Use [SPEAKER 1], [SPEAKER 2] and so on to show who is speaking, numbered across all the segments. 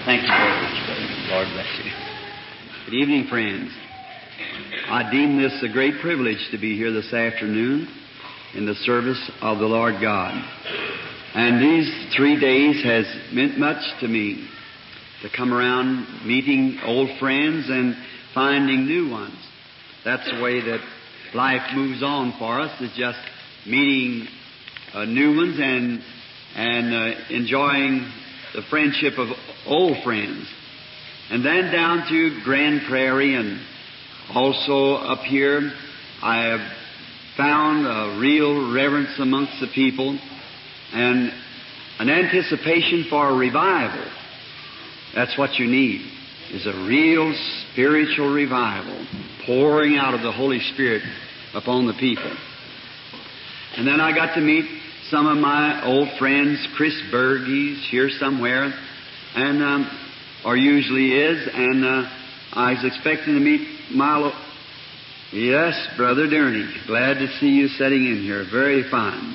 [SPEAKER 1] Thank you very much, brother. Lord bless you. Good evening, friends. I deem this a great privilege to be here this afternoon in the service of the Lord God. And these 3 days has meant much to me, to come around meeting old friends and finding new ones. That's the way that life moves on for us, is just meeting new ones and enjoying the friendship of old friends. And then down to Grand Prairie and also up here, I have found a real reverence amongst the people and an anticipation for a revival. That's what you need, is a real spiritual revival pouring out of the Holy Spirit upon the people. And then I got to meet some of my old friends. Chris Berg, he's here somewhere, and or usually is, and I was expecting to meet yes, Brother Durney. Glad to see you sitting in here. Very fine.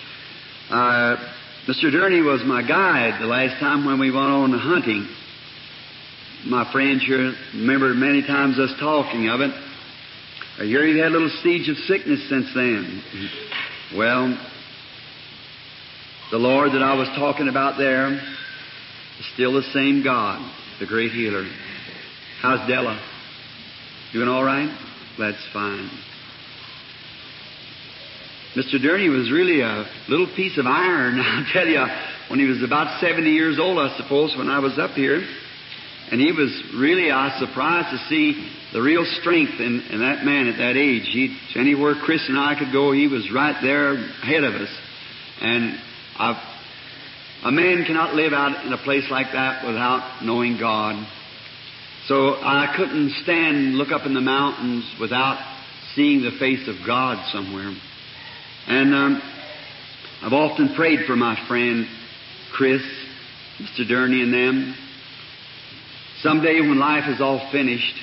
[SPEAKER 1] Mr. Durney was my guide the last time when we went on hunting. My friends here remember many times us talking of it. I hear you had a little siege of sickness since then. Well, the Lord that I was talking about there is still the same God, the great healer. How's Della? Doing all right? That's fine. Mr. Durney was really a little piece of iron, I'll tell you, when he was about 70 years old, I suppose, when I was up here. And he was really, I was surprised to see the real strength in that man at that age. Anywhere Chris and I could go, he was right there ahead of us. And a man cannot live out in a place like that without knowing God. So I couldn't stand and look up in the mountains without seeing the face of God somewhere. And I've often prayed for my friend Chris, Mr. Durney and them. Someday when life is all finished,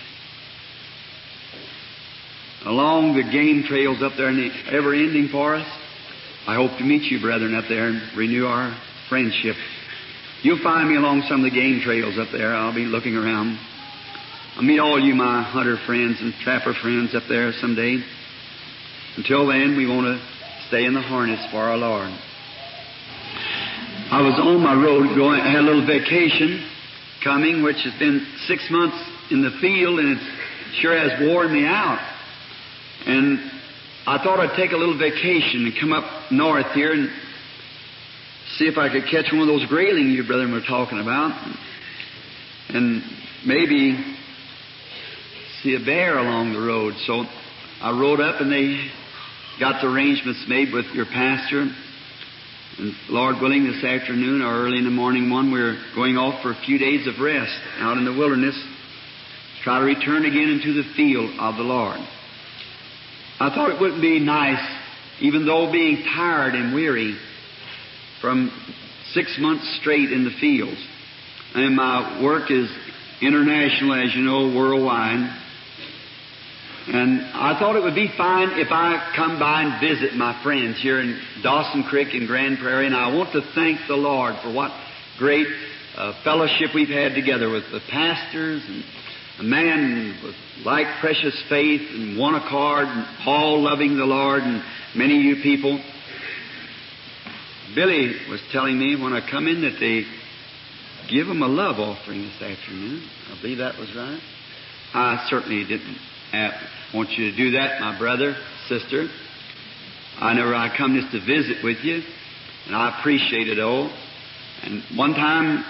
[SPEAKER 1] along the game trails up there and the ever-ending for us, I hope to meet you, brethren, up there and renew our friendship. You'll find me along some of the game trails up there. I'll be looking around. I'll meet all you, my hunter friends and trapper friends up there someday. Until then, we want to stay in the harness for our Lord. I was on my road I had a little vacation coming, which has been 6 months in the field, and it sure has worn me out. And I thought I'd take a little vacation and come up north here and see if I could catch one of those grayling you brethren were talking about, and maybe see a bear along the road. So I rode up, and they got the arrangements made with your pastor. And Lord willing, this afternoon or early in the morning we're going off for a few days of rest out in the wilderness to try to return again into the field of the Lord. I thought it wouldn't be nice, even though being tired and weary from 6 months straight in the fields. And my work is international, as you know, worldwide. And I thought it would be fine if I come by and visit my friends here in Dawson Creek and Grand Prairie. And I want to thank the Lord for what great fellowship we've had together with the pastors and a man with like precious faith and one accord, and all loving the Lord, and many of you people. Billy was telling me when I come in that they give him a love offering this afternoon. I believe that was right. I certainly didn't want you to do that, my brother, sister. I come just to visit with you, and I appreciate it all. And one time,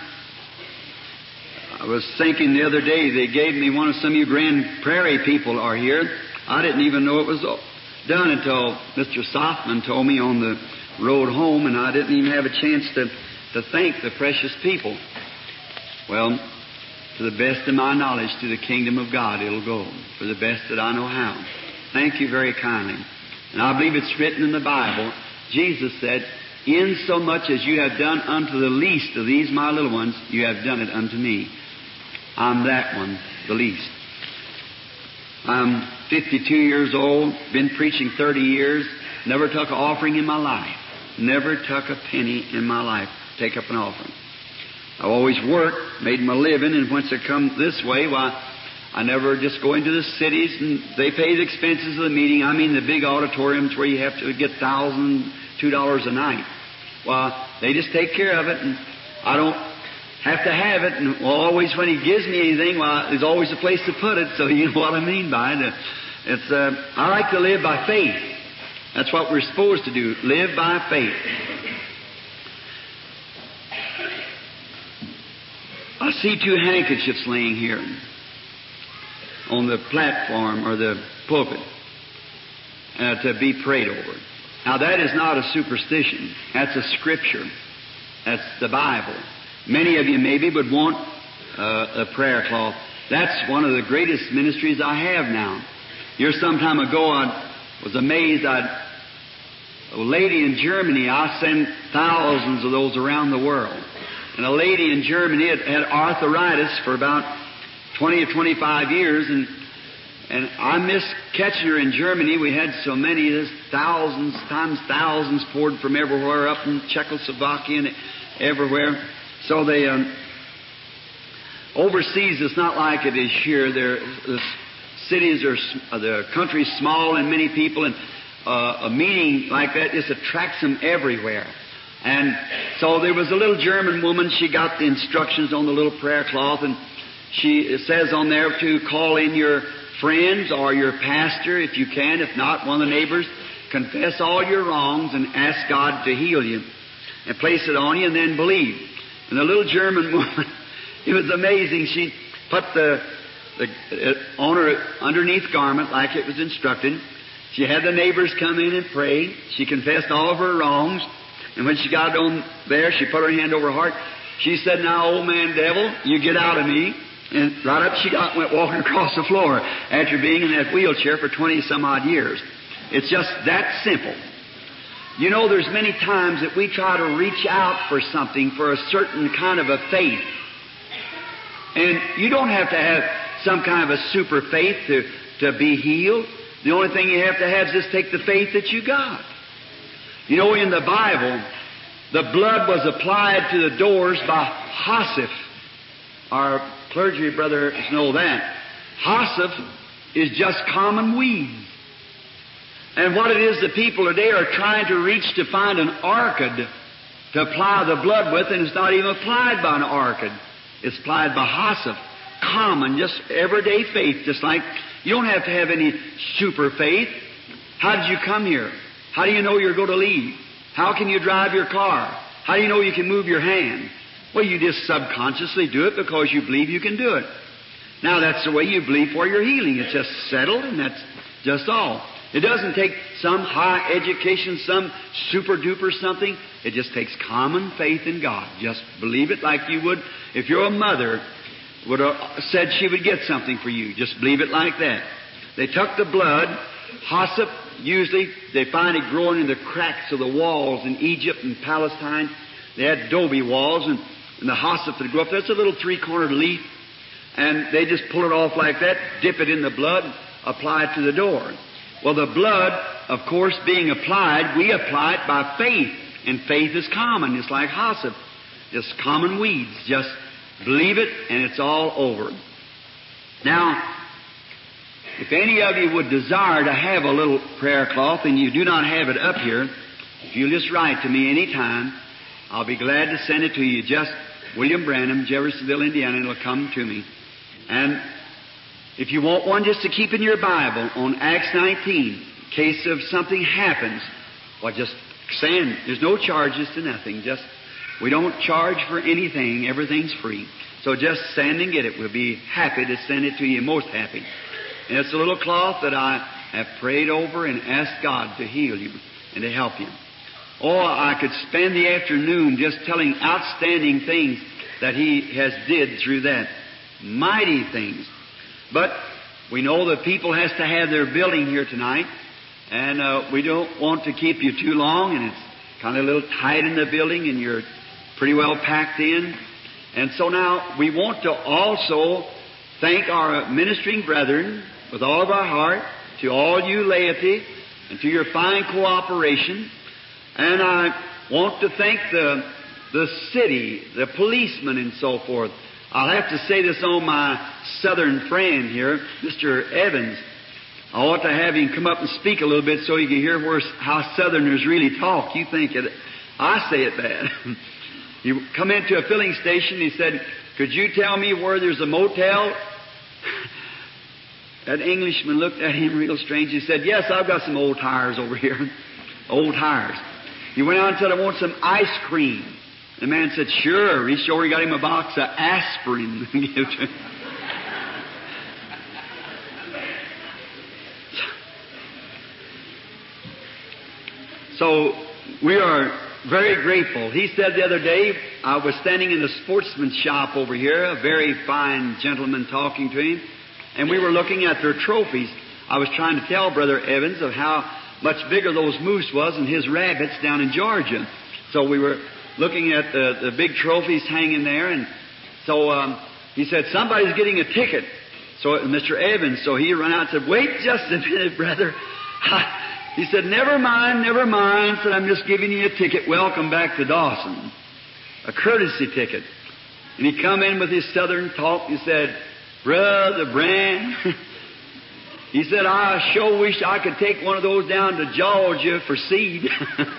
[SPEAKER 1] I was thinking the other day, they gave me one of some of you Grand Prairie people are here. I didn't even know it was done until Mr. Softman told me on the road home, and I didn't even have a chance to thank the precious people. Well, to the best of my knowledge, to the kingdom of God it'll go, for the best that I know how. Thank you very kindly. And I believe it's written in the Bible. Jesus said, "In so much as you have done unto the least of these my little ones, you have done it unto me." I'm that one, the least. I'm 52 years old, been preaching 30 years, never took an offering in my life. Never took a penny in my life, take up an offering. I've always worked, made my living, and once I come this way, why, I never just go into the cities and they pay the expenses of the meeting. I mean the big auditoriums where you have to get $1,000, $2 a night. Well, they just take care of it, and I don't have to have it. And always when He gives me anything, well, there's always a place to put it. So you know what I mean by it. I like to live by faith. That's what we're supposed to do, live by faith. I see 2 handkerchiefs laying here on the platform or the pulpit to be prayed over. Now that is not a superstition. That's a scripture. That's the Bible. Many of you maybe would want a prayer cloth. That's one of the greatest ministries I have now. Here some time ago I was amazed. A lady in Germany, I send thousands of those around the world. And a lady in Germany had arthritis for about 20 or 25 years, and I miss catching her in Germany. We had so many, there's thousands times thousands poured from everywhere, up in Czechoslovakia and everywhere. So they, overseas it's not like it is here. The cities the country's small and many people, and a meeting like that just attracts them everywhere. And so there was a little German woman. She got the instructions on the little prayer cloth, and it says on there to call in your friends or your pastor if you can. If not, one of the neighbors. Confess all your wrongs and ask God to heal you. And place it on you and then believe. And the little German woman, it was amazing. She put on her underneath garment like it was instructed. She had the neighbors come in and pray. She confessed all of her wrongs. And when she got on there, she put her hand over her heart. She said, "Now, old man devil, you get out of me." And right up she got and went walking across the floor after being in that wheelchair for 20-some-odd years. It's just that simple. You know, there's many times that we try to reach out for something, for a certain kind of a faith. And you don't have to have some kind of a super faith to be healed. The only thing you have to have is just take the faith that you got. You know, in the Bible, the blood was applied to the doors by hyssop. Our clergy brothers know that. Hyssop is just common weeds. And what it is, the people today are trying to reach to find an orchid to apply the blood with, and it's not even applied by an orchid. It's applied by hyssop. Common, just everyday faith, just like you don't have to have any super faith. How did you come here? How do you know you're going to leave? How can you drive your car? How do you know you can move your hand? Well, you just subconsciously do it because you believe you can do it. Now, that's the way you believe for your healing. It's just settled, and that's just all. It doesn't take some high education, some super-duper something. It just takes common faith in God. Just believe it like you would if your mother would have said she would get something for you. Just believe it like that. They took the blood. Hyssop, usually they find it growing in the cracks of the walls in Egypt and Palestine. They had adobe walls, and the hyssop would grow up. That's a little 3-cornered leaf, and they just pull it off like that, dip it in the blood, apply it to the door. Well, the blood, of course, being applied, we apply it by faith, and faith is common. It's like hyssop, just common weeds. Just believe it, and it's all over. Now, if any of you would desire to have a little prayer cloth and you do not have it up here, if you'll just write to me any time, I'll be glad to send it to you. Just William Branham, Jeffersonville, Indiana, and it'll come to me. And if you want one just to keep in your Bible on Acts 19, in case of something happens, well, just send. There's no charges to nothing. We don't charge for anything. Everything's free. So just send and get it. We'll be happy to send it to you, most happy. And it's a little cloth that I have prayed over and asked God to heal you and to help you. Or I could spend the afternoon just telling outstanding things that He has did through that. Mighty things. But we know the people has to have their building here tonight, and we don't want to keep you too long, and it's kind of a little tight in the building, and you're pretty well packed in. And so now we want to also thank our ministering brethren with all of our heart, to all you laity, and to your fine cooperation. And I want to thank the the city, the policemen and so forth. I'll have to say this on my southern friend here, Mr. Evans. I want to have him come up and speak a little bit so you can hear how Southerners really talk. You think I say it bad. He come into a filling station. He said, "Could you tell me where there's a motel?" That Englishman looked at him real strange. He said, "Yes, I've got some old tires over here." Old tires. He went out and said, "I want some ice cream." The man said, "Sure." Reached over, he got him a box of aspirin. So we are very grateful. He said the other day, I was standing in the sportsman's shop over here, a very fine gentleman talking to him, and we were looking at their trophies. I was trying to tell Brother Evans of how much bigger those moose was than his rabbits down in Georgia. So we were looking at the big trophies hanging there, and so he said, "Somebody's getting a ticket." So Mr. Evans, so he ran out and said, "Wait just a minute, brother." He said, never mind. Said, "I'm just giving you a ticket. Welcome back to Dawson." A courtesy ticket. And he come in with his southern talk. He said, "Brother Brand," he said, "I sure wish I could take one of those down to Georgia for seed."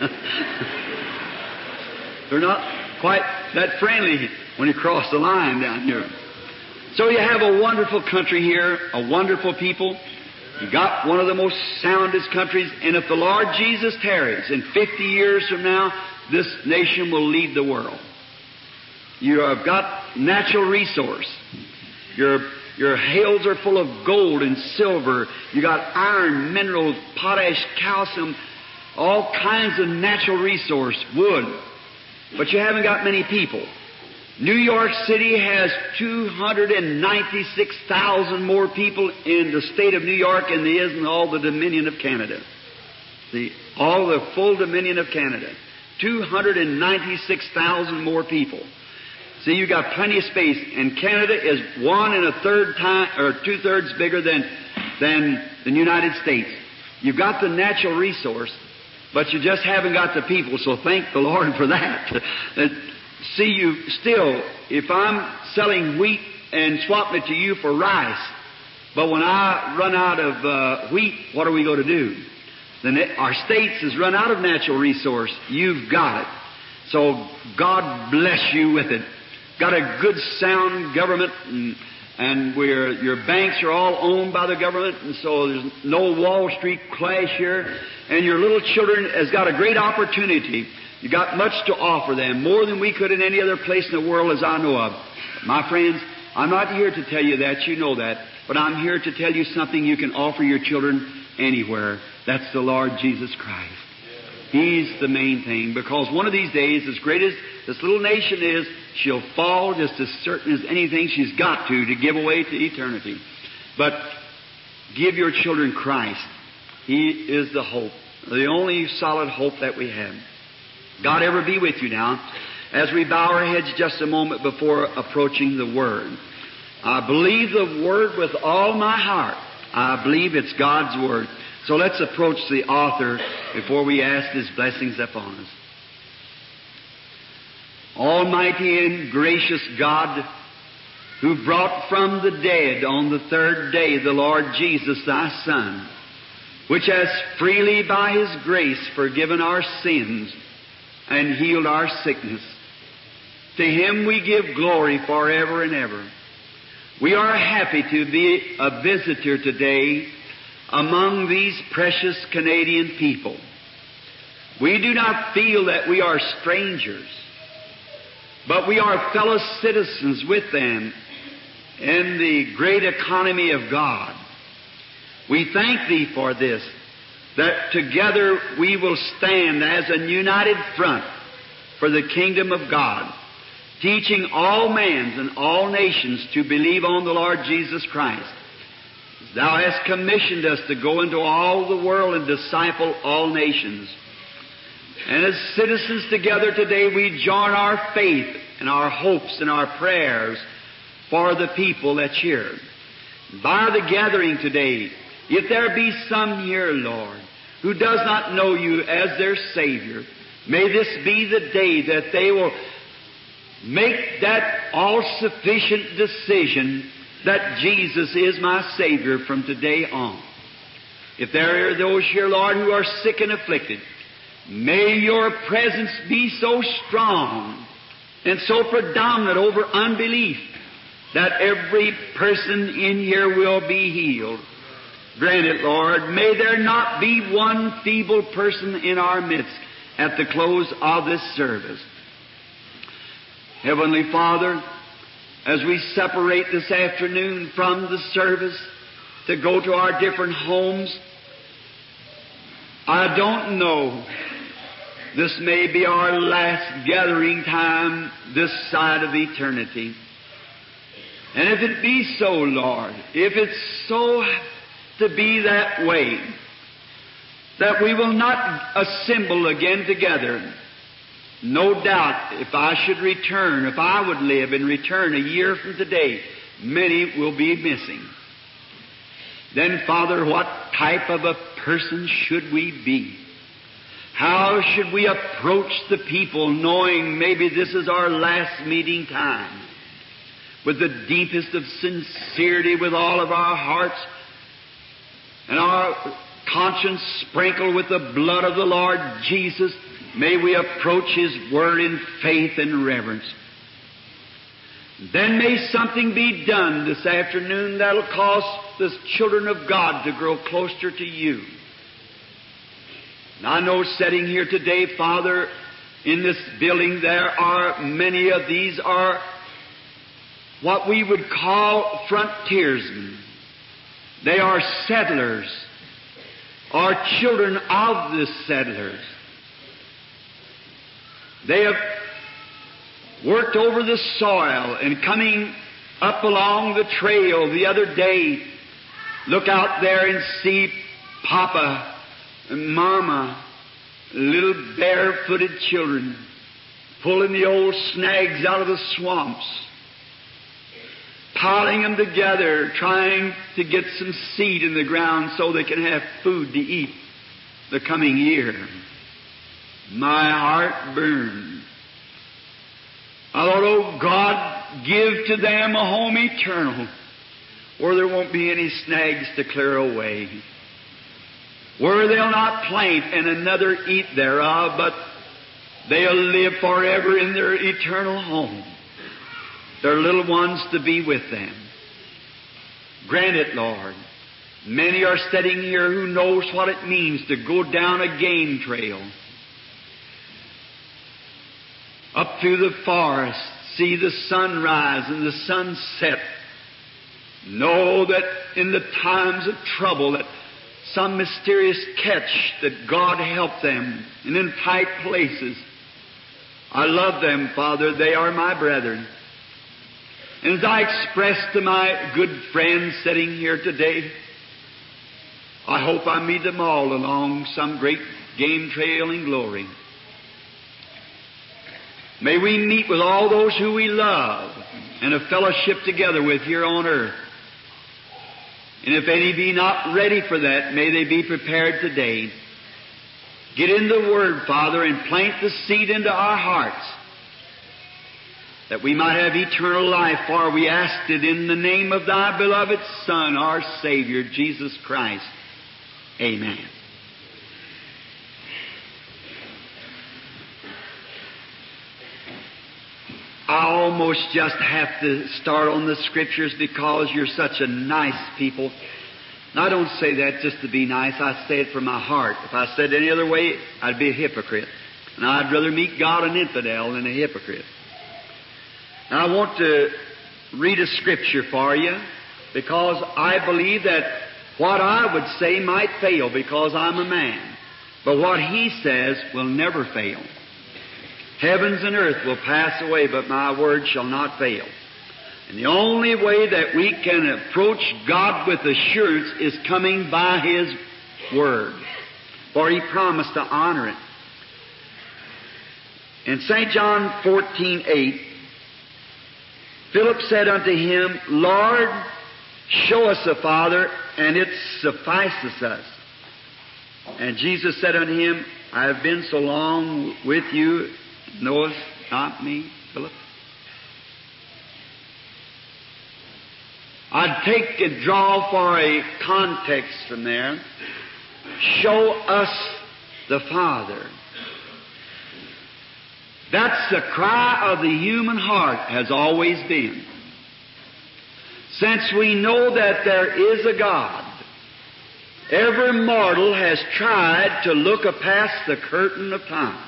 [SPEAKER 1] They're not quite that friendly when you cross the line down here. So you have a wonderful country here, a wonderful people. You got one of the most soundest countries, and if the Lord Jesus tarries, in 50 years from now, this nation will lead the world. You have got natural resource. Your hills are full of gold and silver. You got iron, minerals, potash, calcium, all kinds of natural resource, wood. But you haven't got many people. New York City has 296,000 more people in the state of New York than there is in all the Dominion of Canada. All the full Dominion of Canada. 296,000 more people. See, you got plenty of space, and Canada is 1 1/3 time or 2/3 bigger than the United States. You've got the natural resource, but you just haven't got the people. So thank the Lord for that. See, you still, if I'm selling wheat and swapping it to you for rice, but when I run out of wheat, what are we going to do? Then our states has run out of natural resource. You've got it. So God bless you with it. Got a good, sound government, and your banks are all owned by the government, and so there's no Wall Street clash here. And your little children has got a great opportunity. You got much to offer them, more than we could in any other place in the world as I know of. My friends, I'm not here to tell you that, you know that, but I'm here to tell you something you can offer your children anywhere. That's the Lord Jesus Christ. He's the main thing, because one of these days, as great as this little nation is, she'll fall just as certain as anything she's got to give away to eternity. But give your children Christ. He is the hope, the only solid hope that we have. God ever be with you now as we bow our heads just a moment before approaching the Word. I believe the Word with all my heart. I believe it's God's Word. So let's approach the author before we ask His blessings upon us. Almighty and gracious God, who brought from the dead on the third day the Lord Jesus, Thy Son, which has freely by His grace forgiven our sins and healed our sickness. To Him we give glory forever and ever. We are happy to be a visitor today among these precious Canadian people. We do not feel that we are strangers, but we are fellow citizens with them in the great economy of God. We thank Thee for this, that together we will stand as a united front for the kingdom of God, teaching all men and all nations to believe on the Lord Jesus Christ. Thou hast commissioned us to go into all the world and disciple all nations. And as citizens together today, we join our faith and our hopes and our prayers for the people that's here. By the gathering today, if there be some here, Lord, who does not know You as their Savior, may this be the day that they will make that all-sufficient decision that Jesus is my Savior from today on. If there are those here, Lord, who are sick and afflicted, may Your presence be so strong and so predominant over unbelief that every person in here will be healed. Grant it, Lord. May there not be one feeble person in our midst at the close of this service. Heavenly Father, as we separate this afternoon from the service to go to our different homes, I don't know. This may be our last gathering time this side of eternity. And if it be so, Lord, if it's so to be that way, that we will not assemble again together, no doubt if I should return, if I would live and return a year from today, many will be missing. Then, Father, what type of a person should we be? How should we approach the people knowing maybe this is our last meeting time? With the deepest of sincerity, with all of our hearts and our conscience sprinkled with the blood of the Lord Jesus, may we approach His Word in faith and reverence. Then may something be done this afternoon that'll cause the children of God to grow closer to You. And I know sitting here today, Father, in this building, there are many of these are what we would call frontiersmen. They are settlers, or children of the settlers. They have worked over the soil and coming up along the trail the other day, look out there and see Papa and Mama, little barefooted children, pulling the old snags out of the swamps, piling them together, trying to get some seed in the ground so they can have food to eat the coming year. My heart burned. I thought, oh God, give to them a home eternal where there won't be any snags to clear away, where they'll not plant and another eat thereof, but they'll live forever in their eternal home. Their little ones to be with them. Grant it, Lord. Many are sitting here who knows what it means to go down a game trail, up through the forest, see the sunrise and the sunset. Know that in the times of trouble that some mysterious catch that God help them, and in tight places. I love them, Father. They are my brethren. And as I express to my good friends sitting here today, I hope I meet them all along some great game trail in glory. May we meet with all those who we love and a fellowship together with here on earth. And if any be not ready for that, may they be prepared today. Get in the Word, Father, and plant the seed into our hearts, that we might have eternal life, for we asked it in the name of Thy beloved Son, our Savior, Jesus Christ. Amen. I almost just have to start on the Scriptures because you're such a nice people. And I don't say that just to be nice. I say it from my heart. If I said it any other way, I'd be a hypocrite. And I'd rather meet God an infidel than a hypocrite. Now, I want to read a Scripture for you because I believe that what I would say might fail because I'm a man. But what He says will never fail. Heavens and earth will pass away, but my word shall not fail. And the only way that we can approach God with assurance is coming by His Word. For He promised to honor it. In St. John 14:8, Philip said unto Him, Lord, show us the Father, and it suffices us. And Jesus said unto him, I have been so long with you, knowest not me, Philip? I'd take and draw for a context from there. Show us the Father. That's the cry of the human heart, has always been. Since we know that there is a God, every mortal has tried to look past the curtain of time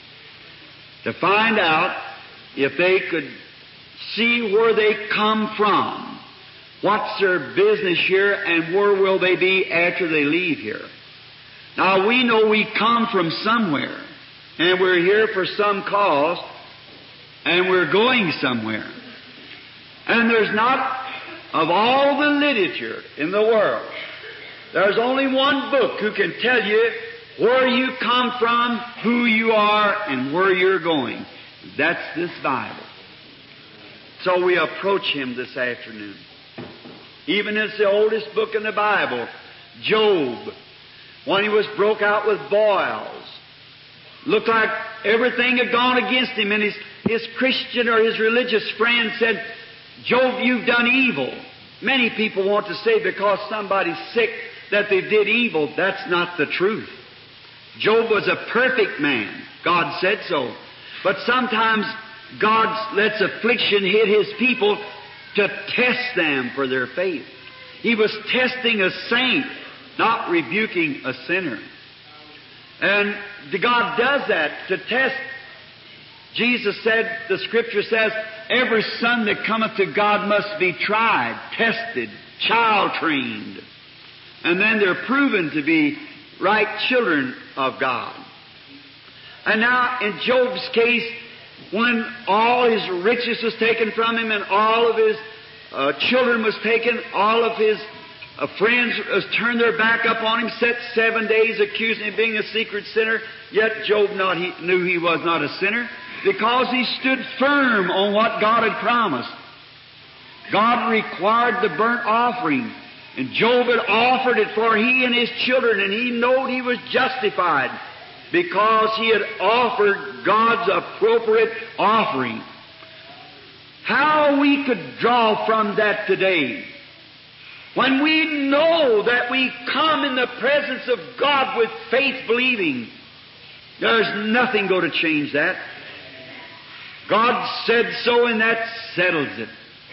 [SPEAKER 1] to find out if they could see where they come from, what's their business here, and where will they be after they leave here. Now, we know we come from somewhere, and we're here for some cause, and we're going somewhere. And there's not, of all the literature in the world, there's only one book who can tell you where you come from, who you are, and where you're going. That's this Bible. So we approach Him this afternoon. Even as the oldest book in the Bible, Job, when he was broke out with boils, looked like everything had gone against him, and his Christian or his religious friend said, Job, you've done evil. Many people want to say because somebody's sick that they did evil. That's not the truth. Job was a perfect man. God said so. But sometimes God lets affliction hit His people to test them for their faith. He was testing a saint, not rebuking a sinner. And God does that to test. Jesus said, the Scripture says, every son that cometh to God must be tried, tested, child-trained. And then they're proven to be right children of God. And now, in Job's case, when all his riches was taken from him and all of his children was taken, all of his friends turned their back up on him, set 7 days accusing him of being a secret sinner, yet Job knew he was not a sinner because he stood firm on what God had promised. God required the burnt offering, and Job had offered it for he and his children, and he knew he was justified because he had offered God's appropriate offering. How we could draw from that today, when we know that we come in the presence of God with faith believing, there's nothing going to change that. God said so, and that settles it.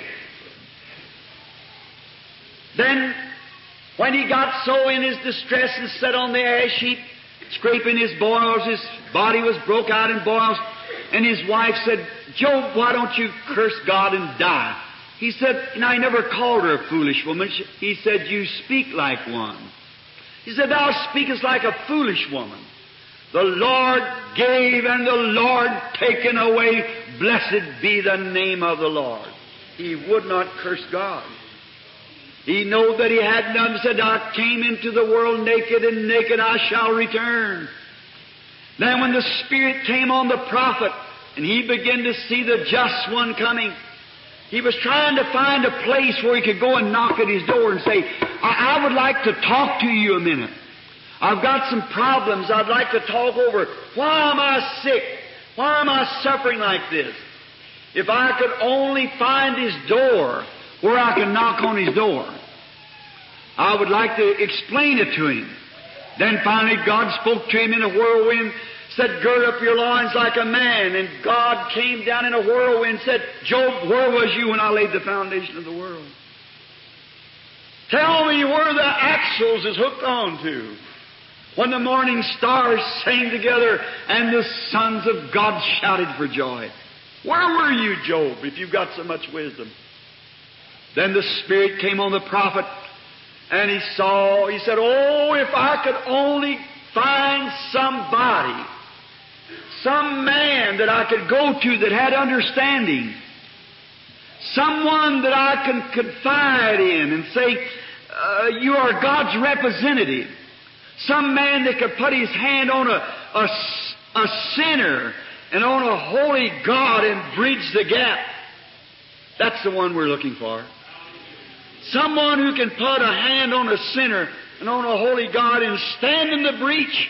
[SPEAKER 1] Then, when he got so in his distress and sat on the ash heap, scraping his boils, his body was broke out in boils, and his wife said, Job, why don't you curse God and die? He said, and I never called her a foolish woman. He said, you speak like one. He said, thou speakest like a foolish woman. The Lord gave and the Lord taken away. Blessed be the name of the Lord. He would not curse God. He knew that he had none. Said, I came into the world naked, and naked I shall return. Then when the Spirit came on the prophet, and he began to see the just one coming, he was trying to find a place where he could go and knock at his door and say, I would like to talk to you a minute. I've got some problems I'd like to talk over. Why am I sick? Why am I suffering like this? If I could only find his door where I can knock on his door, I would like to explain it to him. Then finally God spoke to him in a whirlwind, said, gird up your loins like a man. And God came down in a whirlwind and said, Job, where was you when I laid the foundation of the world? Tell me where the axles is hooked on to. When the morning stars sang together and the sons of God shouted for joy. Where were you, Job, if you've got so much wisdom? Then the Spirit came on the prophet, and he said, oh, if I could only find somebody, some man that I could go to that had understanding, someone that I can confide in and say, you are God's representative, some man that could put his hand on a sinner and on a holy God and bridge the gap. That's the one we're looking for. Someone who can put a hand on a sinner and on a holy God and stand in the breach.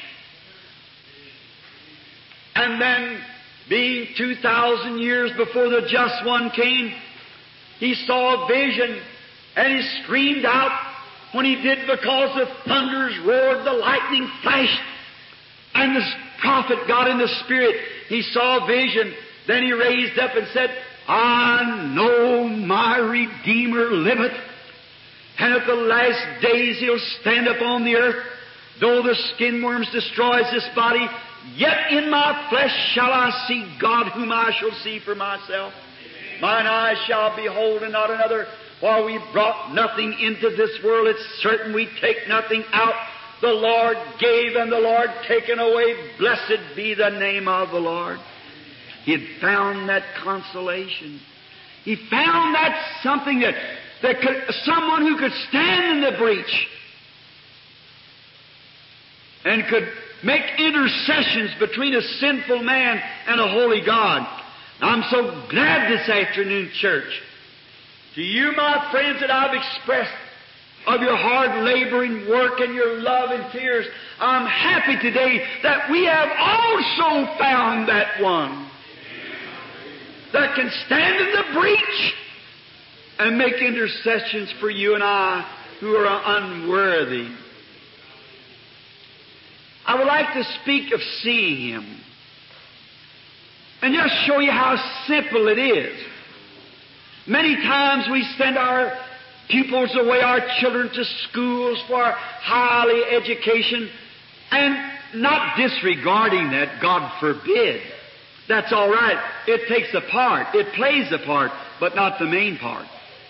[SPEAKER 1] And then, being 2,000 years before the just one came, he saw a vision And he screamed out when he did, because the thunders roared, the lightning flashed, and the prophet got in the Spirit. He saw a vision. Then he raised up and said, I know my Redeemer liveth, and at the last days He'll stand upon the earth. Though the skin worms destroys this body, yet in my flesh shall I see God, whom I shall see for myself. Mine eyes shall behold and not another. For we brought nothing into this world, it's certain we take nothing out. The Lord gave and the Lord taken away. Blessed be the name of the Lord. He had found that consolation. He found that something that could, someone who could stand in the breach and could make intercessions between a sinful man and a holy God. I'm so glad this afternoon, church, to you, my friends, that I've expressed of your hard laboring work and your love and tears. I'm happy today that we have also found that one that can stand in the breach and make intercessions for you and I who are unworthy. I would like to speak of seeing Him and just show you how simple it is. Many times we send our pupils away, our children, to schools for highly education, and not disregarding that, God forbid. That's all right. It takes a part. It plays a part, but not the main part.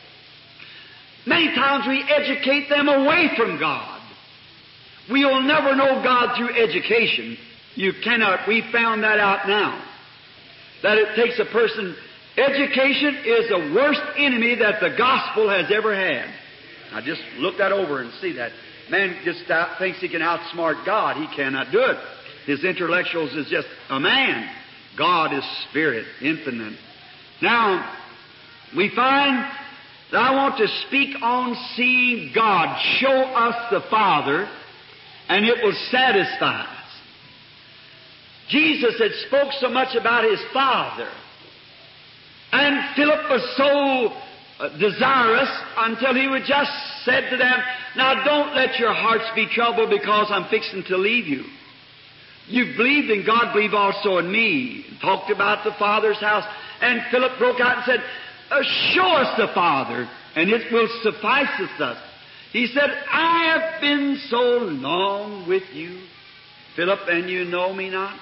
[SPEAKER 1] Many times we educate them away from God. We'll never know God through education. You cannot. We found that out now. That it takes a person. Education is the worst enemy that the gospel has ever had. Now just look that over and see that. Man just thinks he can outsmart God. He cannot do it. His intellectuals is just a man. God is Spirit, infinite. Now, we find that I want to speak on seeing God. Show us the Father, and it will satisfy us. Jesus had spoke so much about His Father, and Philip was so desirous until he would just said to them, now don't let your hearts be troubled, because I'm fixing to leave you. You've believed in God, believe also in me. Talked about the Father's house. And Philip broke out and said, show us the Father, and it will suffice us. He said, I have been so long with you, Philip, and you know me not.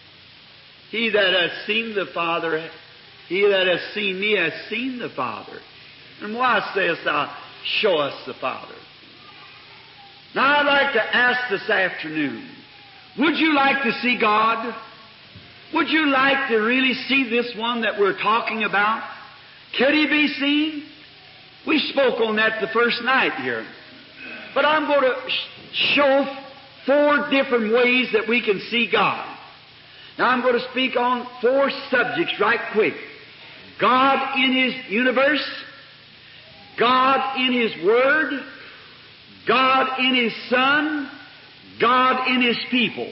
[SPEAKER 1] He that has seen the Father, he that has seen me has seen the Father. And why sayest thou, show us the Father? Now I'd like to ask this afternoon, would you like to see God? Would you like to really see this one that we're talking about? Could He be seen? We spoke on that the first night here. But I'm going to show 4 different ways that we can see God. Now I'm going to speak on 4 subjects right quick. God in His universe, God in His Word, God in His Son, God in His people.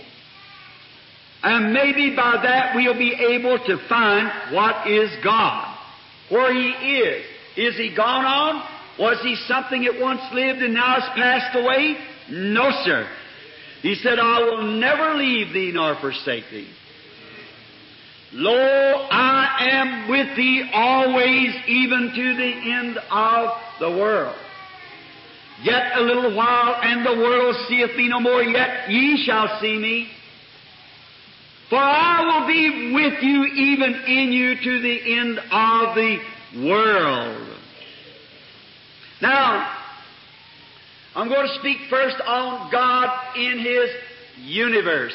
[SPEAKER 1] And maybe by that we'll be able to find what is God, where He is. Is He gone on? Was He something that once lived and now has passed away? No, sir. He said, I will never leave thee nor forsake thee. Lo, I am with thee always, even to the end of the world. Yet a little while, and the world seeth me no more, yet ye shall see me. For I will be with you, even in you, to the end of the world. Now, I'm going to speak first on God in His universe.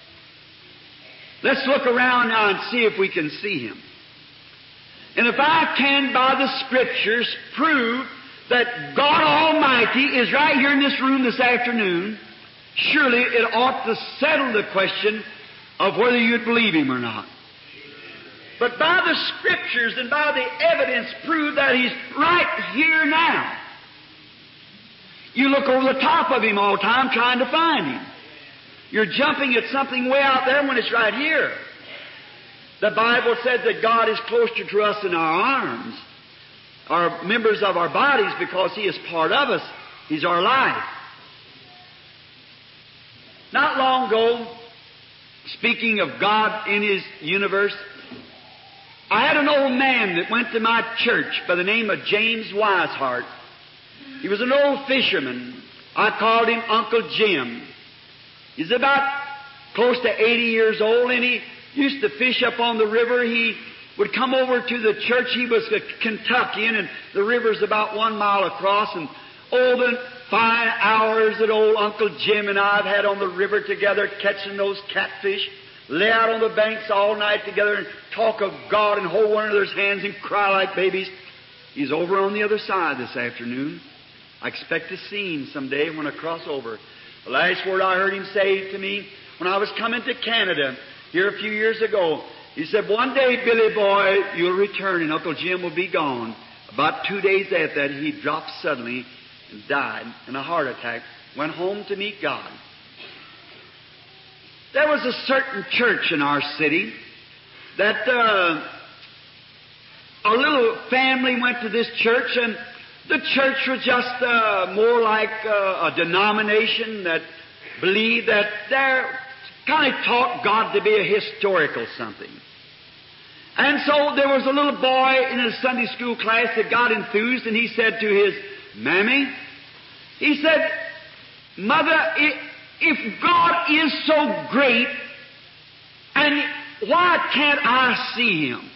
[SPEAKER 1] Let's look around now and see if we can see Him. And if I can, by the Scriptures, prove that God Almighty is right here in this room this afternoon, surely it ought to settle the question of whether you'd believe Him or not. But by the Scriptures and by the evidence prove that He's right here now. You look over the top of Him all the time trying to find Him. You're jumping at something way out there when it's right here. The Bible said that God is closer to us in our arms are members of our bodies because He is part of us. He's our life. Not long ago, speaking of God in His universe, I had an old man that went to my church by the name of James Wisehart. He was an old fisherman. I called him Uncle Jim. He's about close to 80 years old, and he used to fish up on the river. He would come over to the church. He was a Kentuckian, and the river's about 1 mile across. And oh, the fine hours that old Uncle Jim and I have had on the river together catching those catfish. Lay out on the banks all night together and talk of God and hold one another's hands and cry like babies. He's over on the other side this afternoon. I expect to see him someday when I cross over. The last word I heard him say to me when I was coming to Canada here a few years ago, he said, "One day, Billy boy, you'll return and Uncle Jim will be gone." About 2 days after that, he dropped suddenly and died in a heart attack. Went home to meet God. There was a certain church in our city that a little family went to this church, and the church was just more like a denomination that believed that they're kind of taught God to be a historical something. And so there was a little boy in a Sunday school class that got enthused, and he said to his mammy, he said, "Mother, if God is so great, and why can't I see Him?"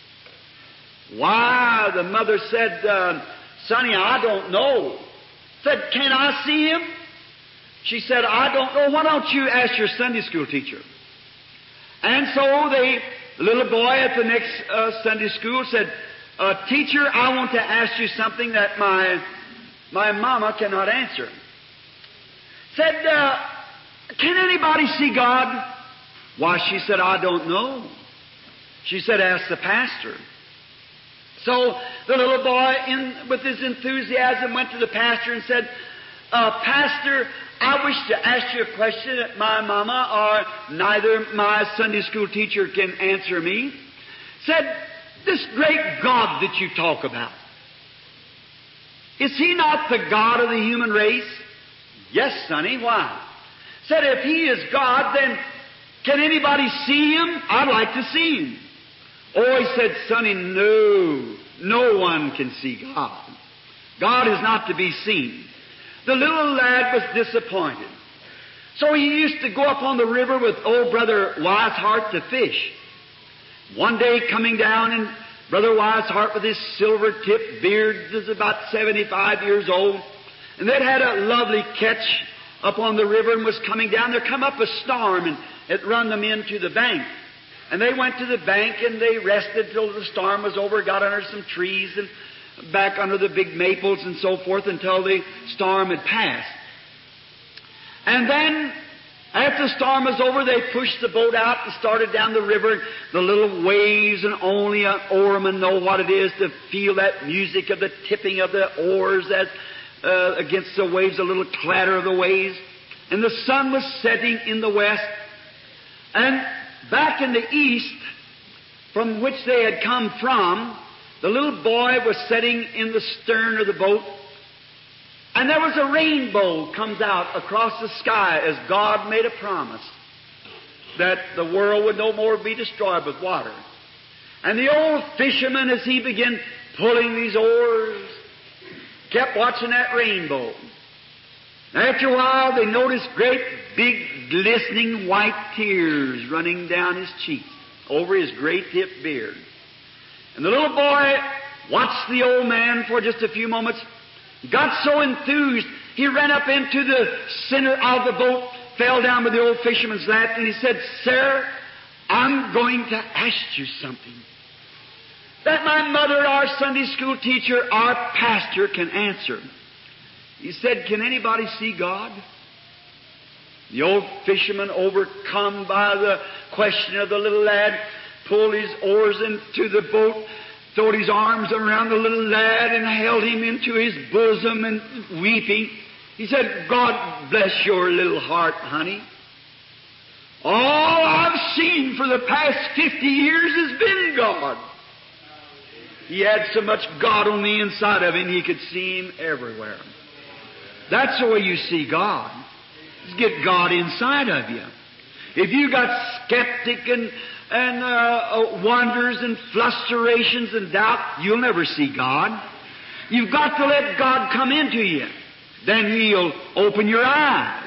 [SPEAKER 1] "Why," the mother said, "Sonny, I don't know." Said, "Can I see Him?" She said, "I don't know. Why don't you ask your Sunday school teacher?" And so the little boy at the next Sunday school said, "Teacher, I want to ask you something that my mama cannot answer." Said, "Can anybody see God?" "Why," she said, "I don't know." She said, "Ask the pastor." So the little boy, with his enthusiasm, went to the pastor and said, "Pastor, I wish to ask you a question that my mama or neither my Sunday school teacher can answer me." Said, "This great God that you talk about, is He not the God of the human race?" "Yes, Sonny, why?" Said, "If He is God, then can anybody see Him? I'd like to see Him." "Oh," he said, "Sonny, no one can see God. God is not to be seen." The little lad was disappointed. So he used to go up on the river with old Brother Wisehart to fish. One day coming down, and Brother Wisehart with his silver-tipped beard was about 75 years old, and they'd had a lovely catch up on the river and was coming down. There come up a storm, and it run them into the bank. And they went to the bank, and they rested till the storm was over, got under some trees and back under the big maples and so forth until the storm had passed. And then, after the storm was over, they pushed the boat out and started down the river. The little waves, and only an oarman know what it is to feel that music of the tipping of the oars as against the waves, the little clatter of the waves. And the sun was setting in the west. And back in the east, from which they had come from, the little boy was sitting in the stern of the boat, and there was a rainbow comes out across the sky as God made a promise that the world would no more be destroyed with water. And the old fisherman, as he began pulling these oars, kept watching that rainbow. After a while, they noticed great, big, glistening white tears running down his cheeks over his great-tipped beard. And the little boy watched the old man for just a few moments. He got so enthused, he ran up into the center of the boat, fell down by the old fisherman's lap, and he said, "Sir, I'm going to ask you something that my mother, our Sunday school teacher, our pastor can answer." He said, "Can anybody see God?" The old fisherman, overcome by the question of the little lad, pulled his oars into the boat, throwed his arms around the little lad and held him into his bosom, and weeping, he said, "God bless your little heart, honey. All I've seen for the past 50 years has been God. He had so much God on the inside of him, he could see Him everywhere. That's the way you see God. Just get God inside of you. If you got skeptic and wonders and flusterations and doubt, you'll never see God. You've got to let God come into you. Then He'll open your eyes.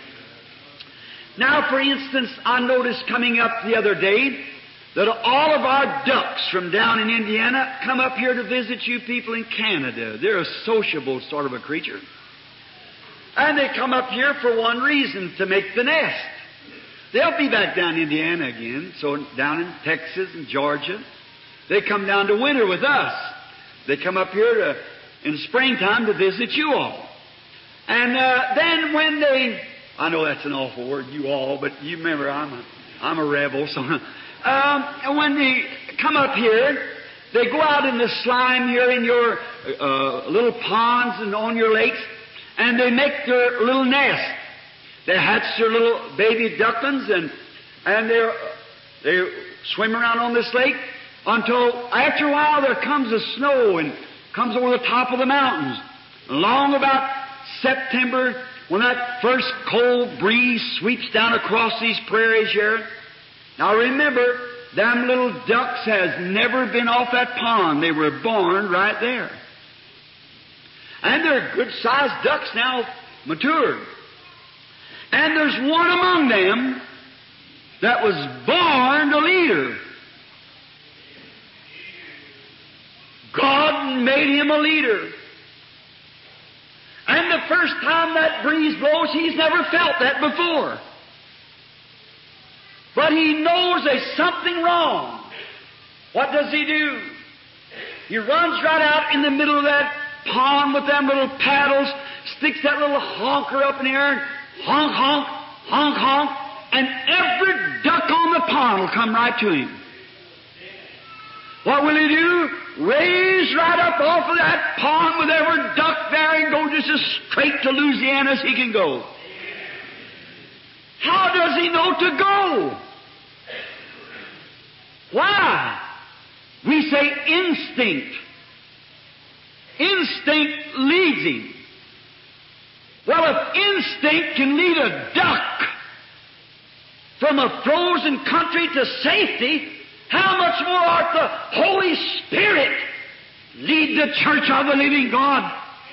[SPEAKER 1] Now, for instance, I noticed coming up the other day that all of our ducks from down in Indiana come up here to visit you people in Canada. They're a sociable sort of a creature. And they come up here for one reason, to make the nest. They'll be back down in Indiana again, so down in Texas and Georgia. They come down to winter with us. They come up here in the springtime to visit you all. And then when they... I know that's an awful word, you all, but you remember I'm a rebel, so... and when they come up here, they go out in the slime here in your little ponds and on your lakes, and they make their little nest. They hatch their little baby ducklings, and they swim around on this lake until after a while there comes the snow and comes over the top of the mountains. Along about September, when that first cold breeze sweeps down across these prairies here. Now remember, them little ducks has never been off that pond. They were born right there. And they're good-sized ducks now, matured. And there's one among them that was born a leader. God made him a leader. And the first time that breeze blows, he's never felt that before. But he knows there's something wrong. What does he do? He runs right out in the middle of that pond with them little paddles, sticks that little honker up in the air, and honk, honk, honk, honk, and every duck on the pond will come right to him. What will he do? Raise right up off of that pond with every duck there and go just as straight to Louisiana as he can go. How does he know to go? Why? We say instinct. Instinct leads him. Well, if instinct can lead a duck from a frozen country to safety, how much more ought the Holy Spirit lead the church of the living God?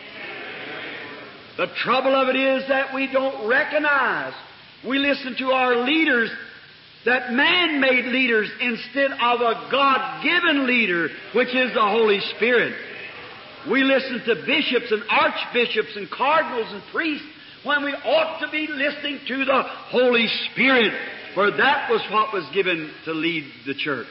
[SPEAKER 1] The trouble of it is that we don't recognize. We listen to our leaders, that man-made leaders, instead of a God-given leader, which is the Holy Spirit. We listen to bishops and archbishops and cardinals and priests when we ought to be listening to the Holy Spirit, for that was what was given to lead the church.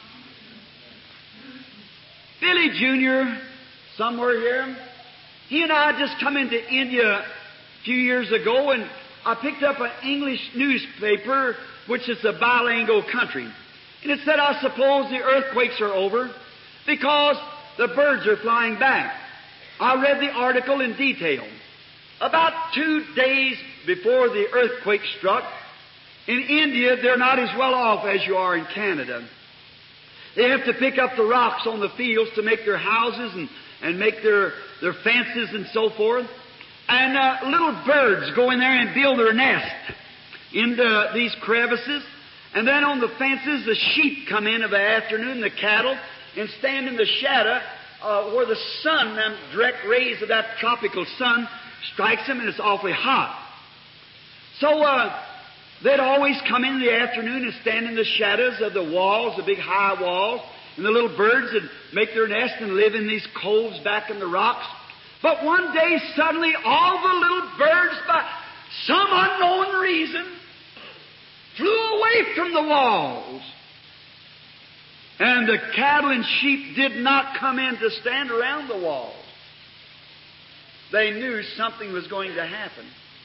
[SPEAKER 1] Billy Jr., somewhere here, he and I just come into India a few years ago, and I picked up an English newspaper, which is a bilingual country. And it said, I suppose the earthquakes are over because the birds are flying back. I read the article in detail. About 2 days before the earthquake struck, in India, they're not as well off as you are in Canada. They have to pick up the rocks on the fields to make their houses and make their fences and so forth. And little birds go in there and build their nest into these crevices. And then on the fences, the sheep come in of the afternoon, the cattle, and stand in the shadow where the sun, them direct rays of that tropical sun, strikes them, and it's awfully hot. So they'd always come in the afternoon and stand in the shadows of the walls, the big high walls, and the little birds would make their nest and live in these coves back in the rocks. But one day, suddenly, all the little birds, by some unknown reason, flew away from the walls. And the cattle and sheep did not come in to stand around the walls. They knew something was going to happen.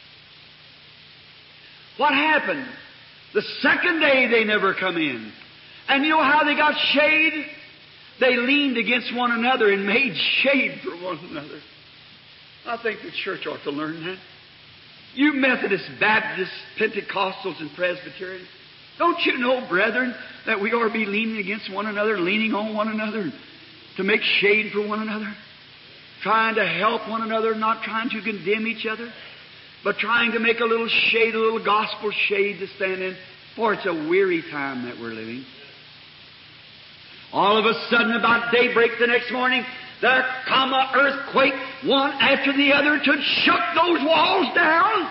[SPEAKER 1] What happened? The second day they never come in. And you know how they got shade? They leaned against one another and made shade for one another. I think the church ought to learn that. You Methodists, Baptists, Pentecostals, and Presbyterians, don't you know, brethren, that we ought to be leaning against one another, leaning on one another, to make shade for one another, trying to help one another, not trying to condemn each other, but trying to make a little shade, a little gospel shade to stand in. For it's a weary time that we're living. All of a sudden, about daybreak the next morning, there come an earthquake, one after the other, to shook those walls down.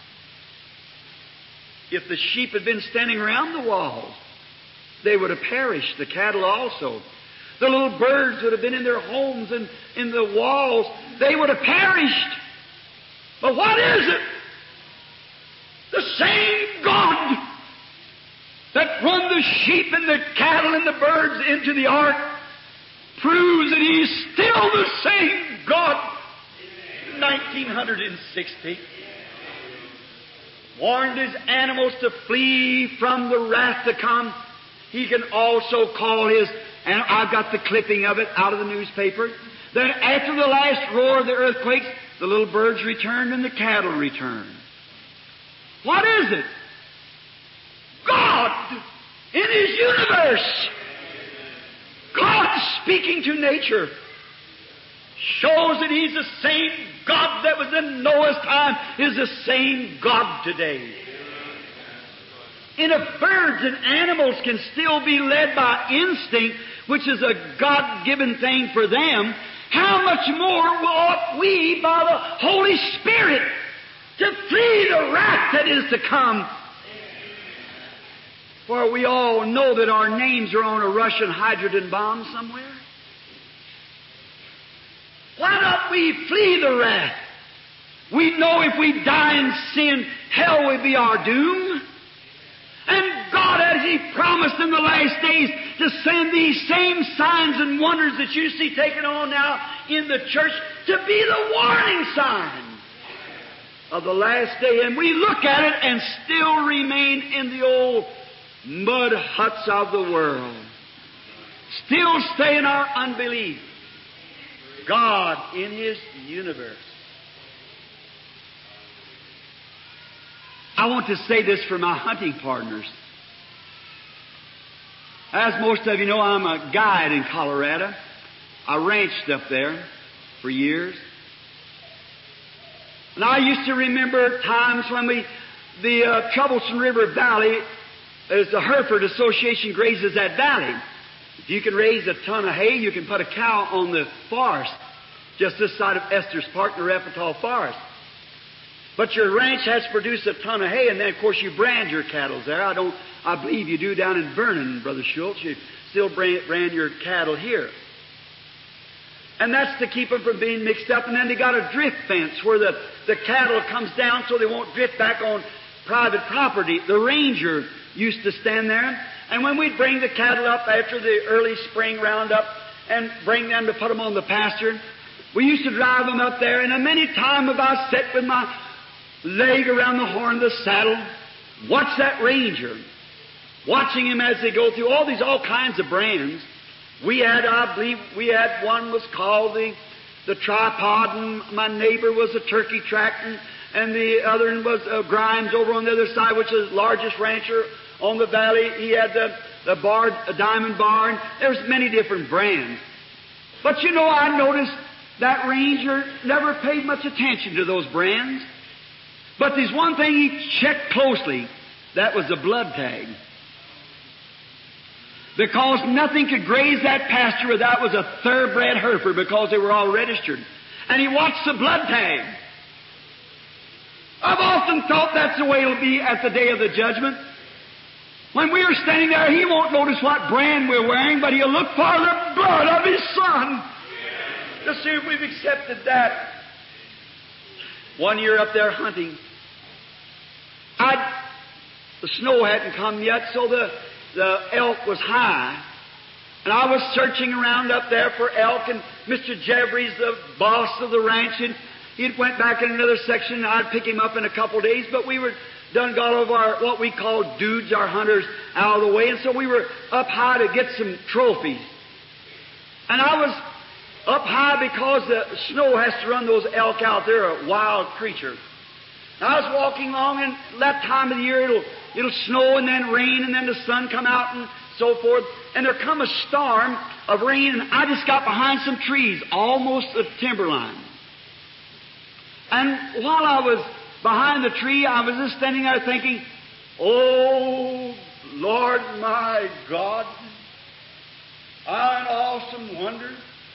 [SPEAKER 1] If the sheep had been standing around the walls, they would have perished, the cattle also. The little birds would have been in their homes and in the walls. They would have perished. But what is it? The same God that run the sheep and the cattle and the birds into the ark proves that He's still the same God. 1960. Warned His animals to flee from the wrath to come. He can also call His, and I've got the clipping of it out of the newspaper, that after the last roar of the earthquakes, the little birds returned and the cattle returned. What is it? God in His universe. God speaking to nature shows that He's the same God that was in Noah's time is the same God today. And if birds and animals can still be led by instinct, which is a God-given thing for them, how much more ought we, by the Holy Spirit, to flee the wrath that is to come? For we all know that our names are on a Russian hydrogen bomb somewhere. Why not we flee the wrath? We know if we die in sin, hell will be our doom. And God, as He promised in the last days to send these same signs and wonders that you see taken on now in the church to be the warning sign of the last day. And we look at it and still remain in the old mud huts of the world. Still stay in our unbelief. God in His universe. I want to say this for my hunting partners. As most of you know, I'm a guide in Colorado. I ranched up there for years. And I used to remember times when the Troublesome River Valley, as the Hereford Association grazes that valley. If you can raise a ton of hay, you can put a cow on the forest, just this side of Estes Park, the Repetol Forest. But your ranch has to produce a ton of hay, and then, of course, you brand your cattle there. I believe you do down in Vernon, Brother Schultz. You still brand your cattle here. And that's to keep them from being mixed up. And then they got a drift fence where the cattle comes down so they won't drift back on private property. The ranger used to stand there, and when we'd bring the cattle up after the early spring roundup and bring them to put them on the pasture, we used to drive them up there, and a many times have I sat with my leg around the horn of the saddle, watch that ranger, watching him as they go through all kinds of brands. I believe we had one was called the Tripod, and my neighbor was a Turkey Track, and the other one was Grimes over on the other side, which is the largest rancher on the valley. He had the Diamond Bar, and there's many different brands. But you know, I noticed that ranger never paid much attention to those brands. But there's one thing he checked closely. That was the blood tag. Because nothing could graze that pasture without was a thoroughbred Hereford, because they were all registered. And he watched the blood tag. I've often thought that's the way it'll be at the day of the judgment. When we are standing there, He won't notice what brand we're wearing, but He'll look for the blood of His Son to see if we've accepted that. One year up there hunting, the snow hadn't come yet, so the elk was high. And I was searching around up there for elk, and Mr. Jeffries, the boss of the ranch, and he went back in another section, and I'd pick him up in a couple of days, but we were got all of our, what we call dudes, our hunters, out of the way, and so we were up high to get some trophies. And I was up high because the snow has to run those elk out. They're a wild creature. And I was walking along, and that time of the year it'll snow and then rain and then the sun come out and so forth. And there come a storm of rain, and I just got behind some trees, almost at timberline. And while I was behind the tree, I was just standing there thinking, oh, Lord my God, an awesome wonder.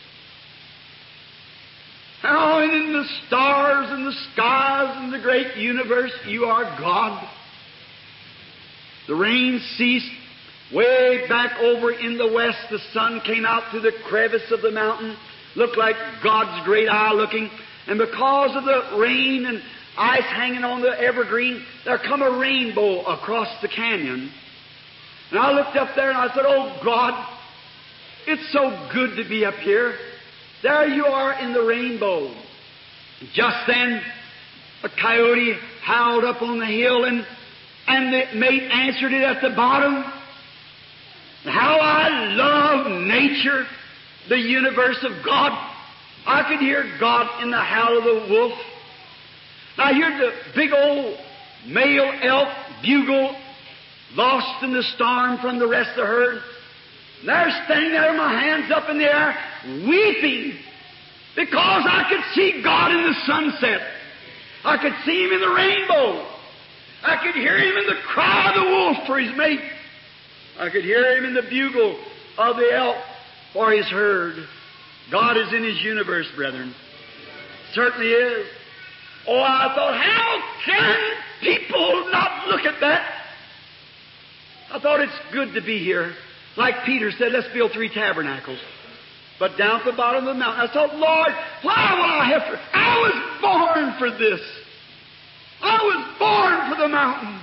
[SPEAKER 1] How in the stars and the skies and the great universe you are God. The rain ceased. Way back over in the west, the sun came out through the crevice of the mountain. Looked like God's great eye looking. And because of the rain and ice hanging on the evergreen, there come a rainbow across the canyon. And I looked up there and I said, oh God, it's so good to be up here. There you are in the rainbow. Just then, a coyote howled up on the hill, and the mate answered it at the bottom. How I love nature, the universe of God. I could hear God in the howl of the wolf. I heard the big old male elk bugle, lost in the storm from the rest of the herd. And they're standing there with my hands up in the air, weeping, because I could see God in the sunset. I could see Him in the rainbow. I could hear Him in the cry of the wolf for his mate. I could hear Him in the bugle of the elk for his herd. God is in His universe, brethren. Certainly is. Oh, I thought, how can people not look at that? I thought it's good to be here. Like Peter said, let's build 3 tabernacles. But down at the bottom of the mountain, I thought, Lord, why would I have to? I was born for this. I was born for the mountain.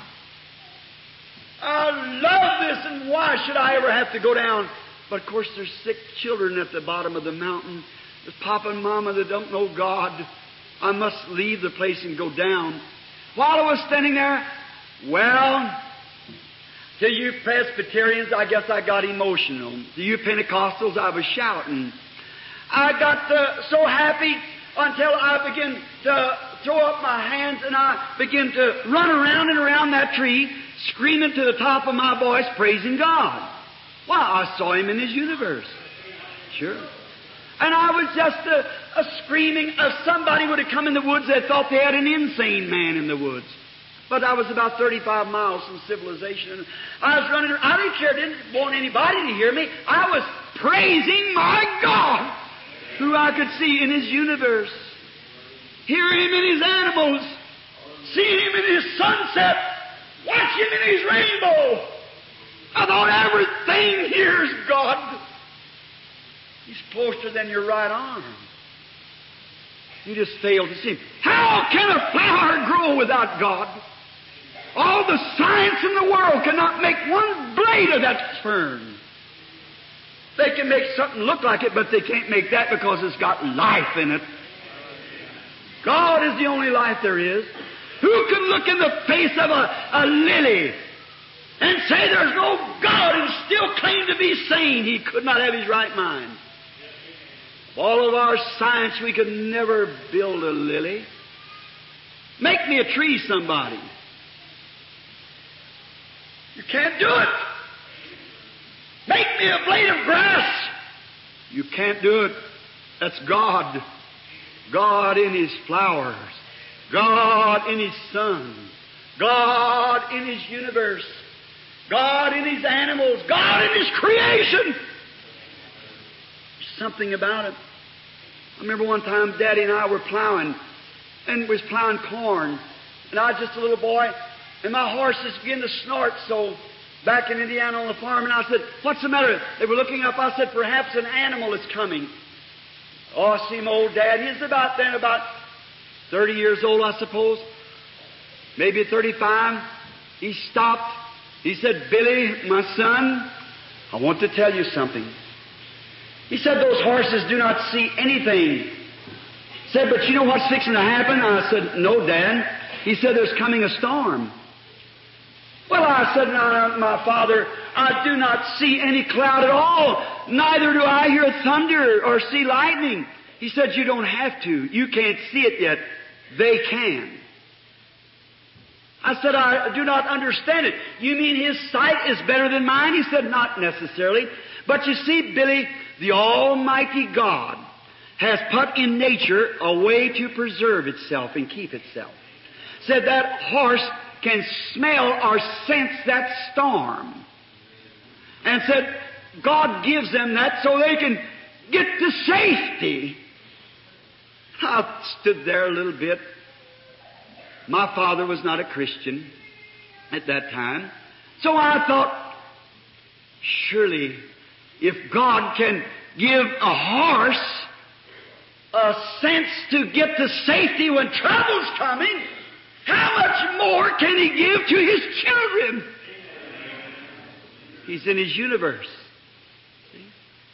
[SPEAKER 1] I love this, and why should I ever have to go down? But of course, there's sick children at the bottom of the mountain. There's Papa and Mama that don't know God. I must leave the place and go down. While I was standing there, well, to you Presbyterians, I guess I got emotional. To you Pentecostals, I was shouting. I got so happy until I began to throw up my hands and I began to run around and around that tree, screaming to the top of my voice, praising God. Well, I saw Him in His universe. Sure. And I was just screaming. If somebody would have come in the woods, they thought they had an insane man in the woods. But I was about 35 miles from civilization. And I was running around. I didn't care. Didn't want anybody to hear me. I was praising my God, who I could see in His universe. Hear Him in His animals. See Him in His sunset. Watch Him in His rainbow. I thought everything here is God. He's closer than your right arm. You just fail to see Him. How can a flower grow without God? All the science in the world cannot make one blade of that fern. They can make something look like it, but they can't make that because it's got life in it. God is the only life there is. Who can look in the face of a lily and say there's no God and still claim to be sane? He could not have his right mind. All of our science, we could never build a lily. Make me a tree, somebody. You can't do it. Make me a blade of grass. You can't do it. That's God. God in His flowers. God in His sun. God in His universe. God in His animals. God in His creation. There's something about it. I remember one time Daddy and I were plowing, and was plowing corn, and I was just a little boy, and my horses began to snort so back in Indiana on the farm, and I said, what's the matter? They were looking up. I said, perhaps an animal is coming. Oh, I see my old Dad. He's about 30 years old, I suppose, maybe 35. He stopped. He said, Billy, my son, I want to tell you something. He said, those horses do not see anything. He said, but you know what's fixing to happen? I said, no, Dad. He said, there's coming a storm. Well, I said, no, my father, I do not see any cloud at all. Neither do I hear thunder or see lightning. He said, you don't have to. You can't see it yet. They can. I said, I do not understand it. You mean his sight is better than mine? He said, not necessarily. But you see, Billy, the Almighty God has put in nature a way to preserve itself and keep itself. Said that horse can smell or sense that storm. And said God gives them that so they can get to safety. I stood there a little bit. My father was not a Christian at that time. So I thought, surely if God can give a horse a sense to get to safety when trouble's coming, how much more can He give to His children? He's in His universe. See?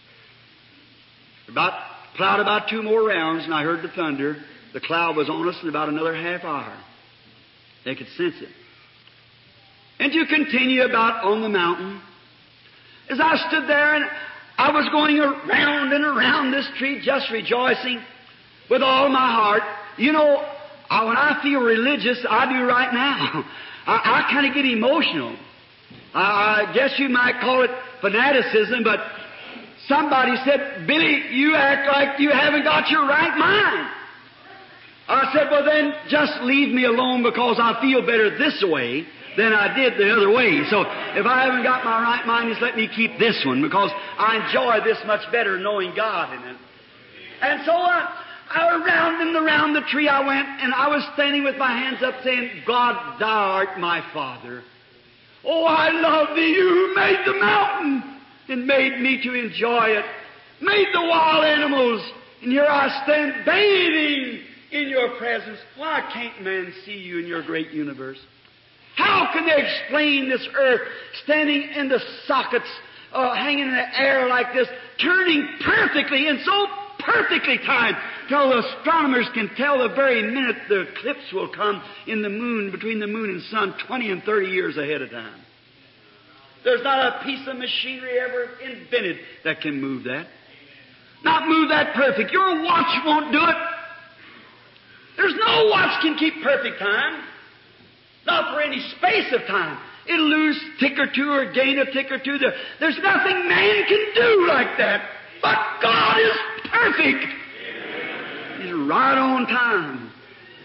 [SPEAKER 1] Plowed about 2 more rounds, and I heard the thunder. The cloud was on us in about another half hour. They could sense it. And to continue about on the mountain, as I stood there and I was going around and around this tree just rejoicing with all my heart. You know, when I feel religious, I do right now. I kind of get emotional. I guess you might call it fanaticism, but somebody said, Billy, you act like you haven't got your right mind. I said, well then, just leave me alone because I feel better this way than I did the other way. So if I haven't got my right mind, just let me keep this one because I enjoy this much better knowing God in it. And so around and around the tree I went, and I was standing with my hands up saying, God, Thou art my Father. Oh, I love Thee, You made the mountain and made me to enjoy it, made the wild animals, and here I stand bathing in Your presence. Why can't man see You in Your great universe? How can they explain this earth standing in the sockets, hanging in the air like this, turning perfectly and so perfectly timed till the astronomers can tell the very minute the eclipse will come in the moon, between the moon and sun, 20 and 30 years ahead of time. There's not a piece of machinery ever invented that can move that. Not move that perfect. Your watch won't do it. There's no watch can keep perfect time. Not for any space of time. It'll lose a tick or two or gain a tick or two. There's nothing man can do like that. But God is perfect. He's right on time.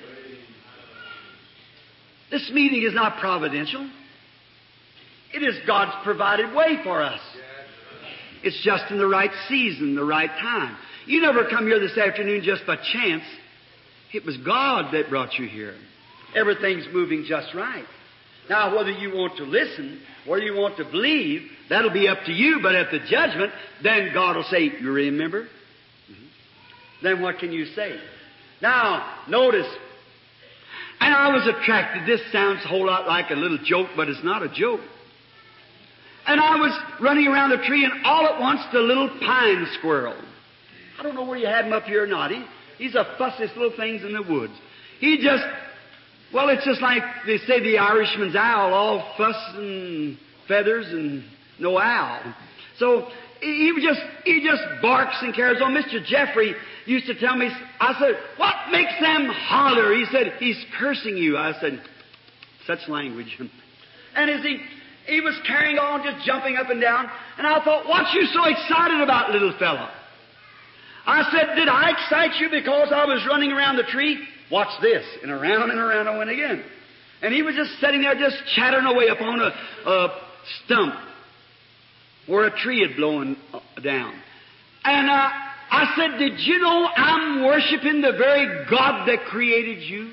[SPEAKER 1] This meeting is not providential. It is God's provided way for us. It's just in the right season, the right time. You never come here this afternoon just by chance. It was God that brought you here. Everything's moving just right. Now, whether you want to listen, whether you want to believe, that'll be up to you. But at the judgment, then God will say, you remember? Mm-hmm. Then what can you say? Now, notice, and I was attracted. This sounds a whole lot like a little joke, but it's not a joke. And I was running around the tree, and all at once the little pine squirrel. I don't know where you had him up here or not. He's the fussiest little things in the woods. He just... Well, it's just like they say the Irishman's owl, all fuss and feathers and no owl. So he just barks and carries on. Mr. Jeffrey used to tell me, I said, what makes them holler? He said, he's cursing you. I said, such language. And as he was carrying on, just jumping up and down, and I thought, what's you so excited about, little fella? I said, did I excite you because I was running around the tree? Watch this. And around I went again. And he was just sitting there just chattering away upon a stump where a tree had blown down. And I said, did you know I'm worshiping the very God that created you?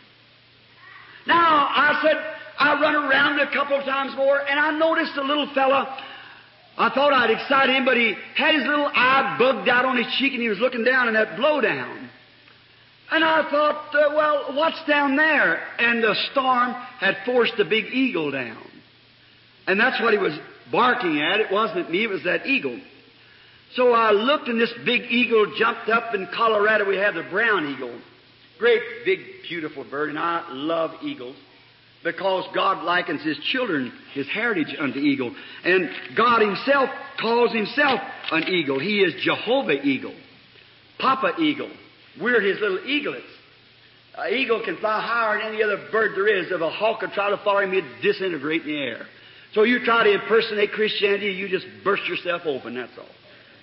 [SPEAKER 1] Now, I said, I run around a couple of times more, and I noticed a little fella. I thought I'd excite him, but he had his little eye bugged out on his cheek, and he was looking down in that blowdown. And I thought, well, what's down there? And the storm had forced a big eagle down. And that's what he was barking at. It wasn't me, it was that eagle. So I looked, and this big eagle jumped up. In Colorado, we have the brown eagle. Great, big, beautiful bird, and I love eagles because God likens His children, His heritage, unto eagle. And God Himself calls Himself an eagle. He is Jehovah Eagle, Papa Eagle. We're His little eaglets. An eagle can fly higher than any other bird there is. If a hawk could try to follow him, he'd disintegrate in the air. So you try to impersonate Christianity, you just burst yourself open, that's all.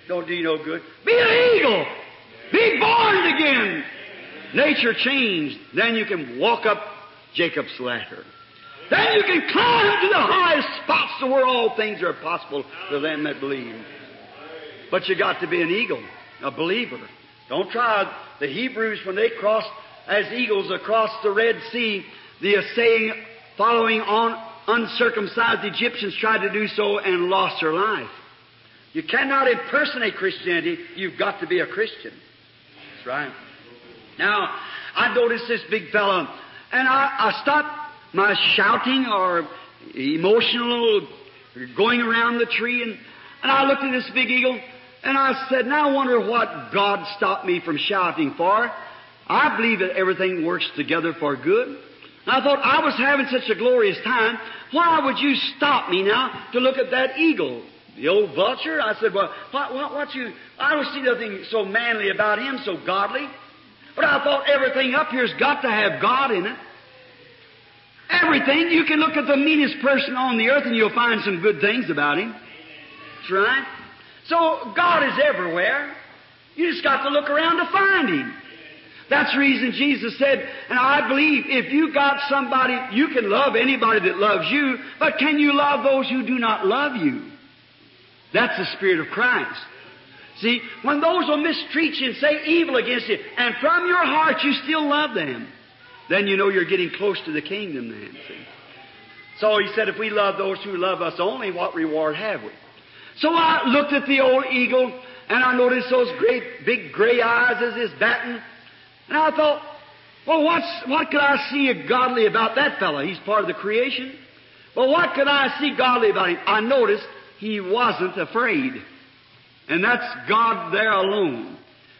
[SPEAKER 1] Don't do you no good. Be an eagle. Be born again. Nature changed. Then you can walk up Jacob's ladder. Then you can climb to the highest spots to where all things are possible to them that believe. But you got to be an eagle, a believer. Don't try. The Hebrews, when they crossed as eagles across the Red Sea, the saying, following on uncircumcised Egyptians tried to do so and lost their life. You cannot impersonate Christianity. You've got to be a Christian. That's right. Now, I noticed this big fellow, and I stopped my shouting or emotional going around the tree, and I looked at this big eagle, and I said, now I wonder what God stopped me from shouting for. I believe that everything works together for good. And I thought, I was having such a glorious time, why would you stop me now to look at that eagle? The old vulture? I said, well, I don't see nothing so manly about him, so godly. But I thought everything up here's got to have God in it. Everything. You can look at the meanest person on the earth and you'll find some good things about him. That's right. So God is everywhere. You just got to look around to find Him. That's the reason Jesus said, and I believe if you got somebody, you can love anybody that loves you, but can you love those who do not love you? That's the Spirit of Christ. See, when those will mistreat you and say evil against you, and from your heart you still love them, then you know you're getting close to the kingdom then. See? So He said, if we love those who love us only, what reward have we? So I looked at the old eagle, and I noticed those great big gray eyes as his batting. And I thought, well, what could I see godly about that fellow? He's part of the creation. Well, what could I see godly about him? I noticed he wasn't afraid. And that's God there alone.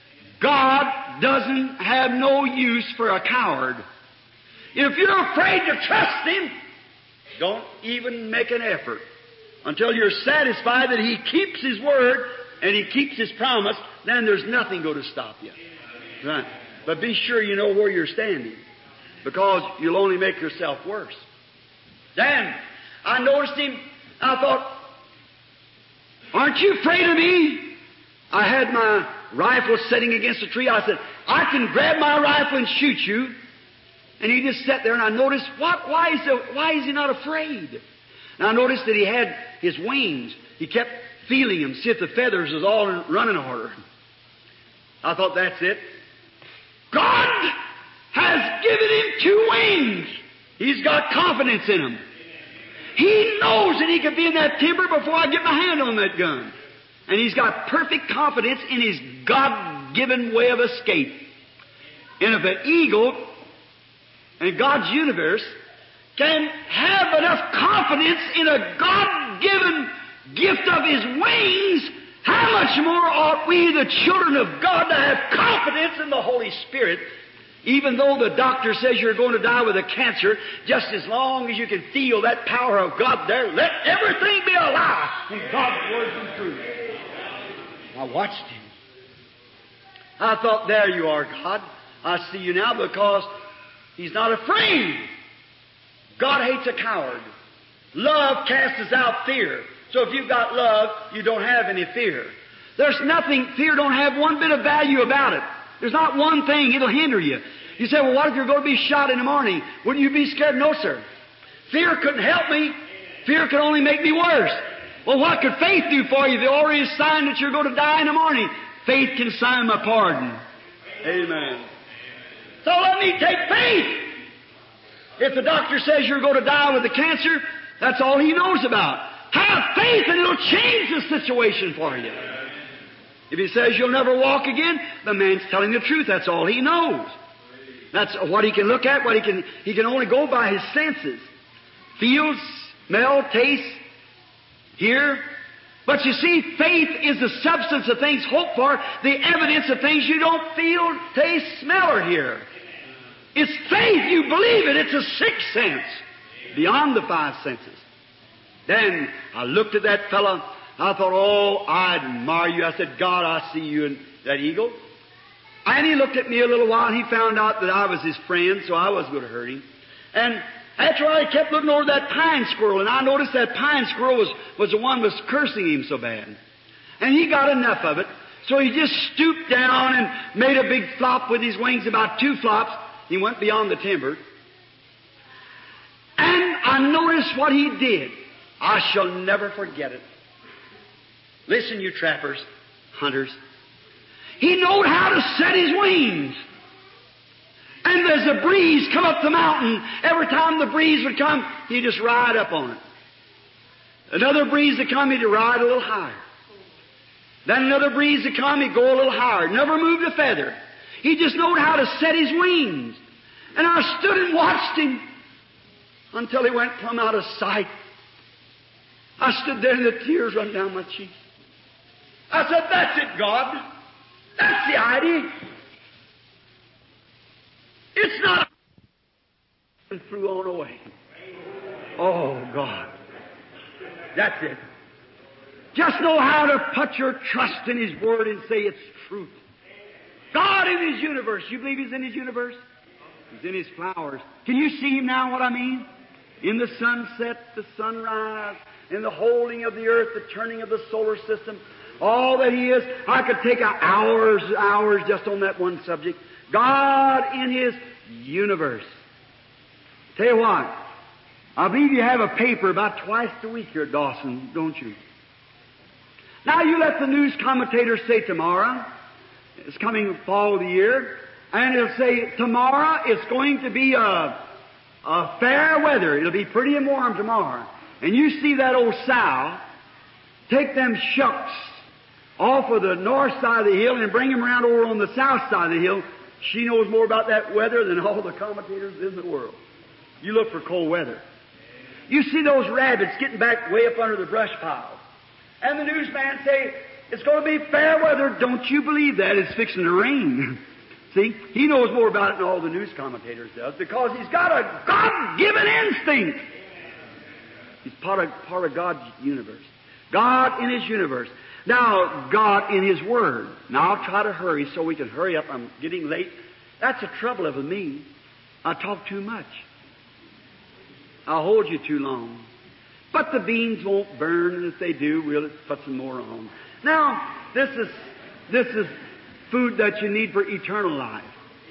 [SPEAKER 1] God doesn't have no use for a coward. If you're afraid to trust Him, don't even make an effort until you're satisfied that He keeps His word and He keeps His promise. Then there's nothing going to stop you. Right. But be sure you know where you're standing, because you'll only make yourself worse. Then I noticed him. I thought, aren't you afraid of me? I had my rifle sitting against a tree. I said, I can grab my rifle and shoot you. And he just sat there, and I noticed, why is he not afraid? And I noticed that he had his wings. He kept feeling them, see if the feathers was all in running order. I thought, that's it. God has given him 2 wings. He's got confidence in them. He knows that he could be in that timber before I get my hand on that gun. And he's got perfect confidence in his God-given way of escape. And if an eagle in God's universe can have enough confidence in a God-given gift of His wings, how much more ought we, the children of God, to have confidence in the Holy Spirit, even though the doctor says you're going to die with a cancer, just as long as you can feel that power of God there, let everything be a lie in God's word and truth. I watched him. I thought, there you are, God. I see you now, because He's not afraid. God hates a coward. Love casts out fear. So if you've got love, you don't have any fear. There's nothing, fear don't have one bit of value about it. There's not one thing, it'll hinder you. You say, well, what if you're going to be shot in the morning? Wouldn't you be scared? No, sir. Fear couldn't help me. Fear could only make me worse. Well, what could faith do for you? The already sign that you're going to die in the morning. Faith can sign my pardon. Amen. So let me take faith. If the doctor says you're going to die with the cancer, that's all he knows about. Have faith and it'll change the situation for you. If he says you'll never walk again, the man's telling the truth. That's all he knows. That's what he can look at, he can only go by his senses. Feel, smell, taste, hear. But you see, faith is the substance of things hoped for, the evidence of things you don't feel, taste, smell, or hear. It's faith. You believe it. It's a sixth sense beyond the 5 senses. Then I looked at that fellow. I thought, oh, I admire you. I said, God, I see you in that eagle. And he looked at me a little while, and he found out that I was his friend, so I wasn't going to hurt him. And after a while, he kept looking over that pine squirrel, and I noticed that pine squirrel was the one was cursing him so bad. And he got enough of it. So he just stooped down and made a big flop with his wings, about 2 flops. He went beyond the timber. And I noticed what he did. I shall never forget it. Listen, you trappers, hunters. He knowed how to set his wings. And as the breeze come up the mountain, every time the breeze would come, he'd just ride up on it. Another breeze would come, he'd ride a little higher. Then another breeze would come, he'd go a little higher. Never moved a feather. He just knowed how to set his wings. And I stood and watched him until he went plumb out of sight. I stood there and the tears run down my cheeks. I said, that's it, God. That's the idea. It's not. And flew on away. Oh, God. That's it. Just know how to put your trust in His Word and say it's truth. God in His universe. You believe He's in His universe? He's in His flowers. Can you see Him now, what I mean? In the sunset, the sunrise, in the holding of the earth, the turning of the solar system, all that He is. I could take hours just on that one subject. God in His universe. Tell you what, I believe you have a paper about twice a week here at Dawson, don't you? Now you let the news commentators say tomorrow, it's coming fall of the year, and it'll say tomorrow it's going to be a fair weather. It'll be pretty and warm tomorrow. And you see that old sow take them shucks off of the north side of the hill and bring them around over on the south side of the hill. She knows more about that weather than all the commentators in the world. You look for cold weather. You see those rabbits getting back way up under the brush pile. And the newsman say, it's going to be fair weather. Don't you believe that? It's fixing to rain. See? He knows more about it than all the news commentators does because he's got a God-given instinct. He's part of God's universe. God in His universe. Now, God in His Word. Now, I'll try to hurry so we can hurry up. I'm getting late. That's the trouble of me. I talk too much. I'll hold you too long. But the beans won't burn, and if they do, we'll put some more on. Now, this is food that you need for eternal life.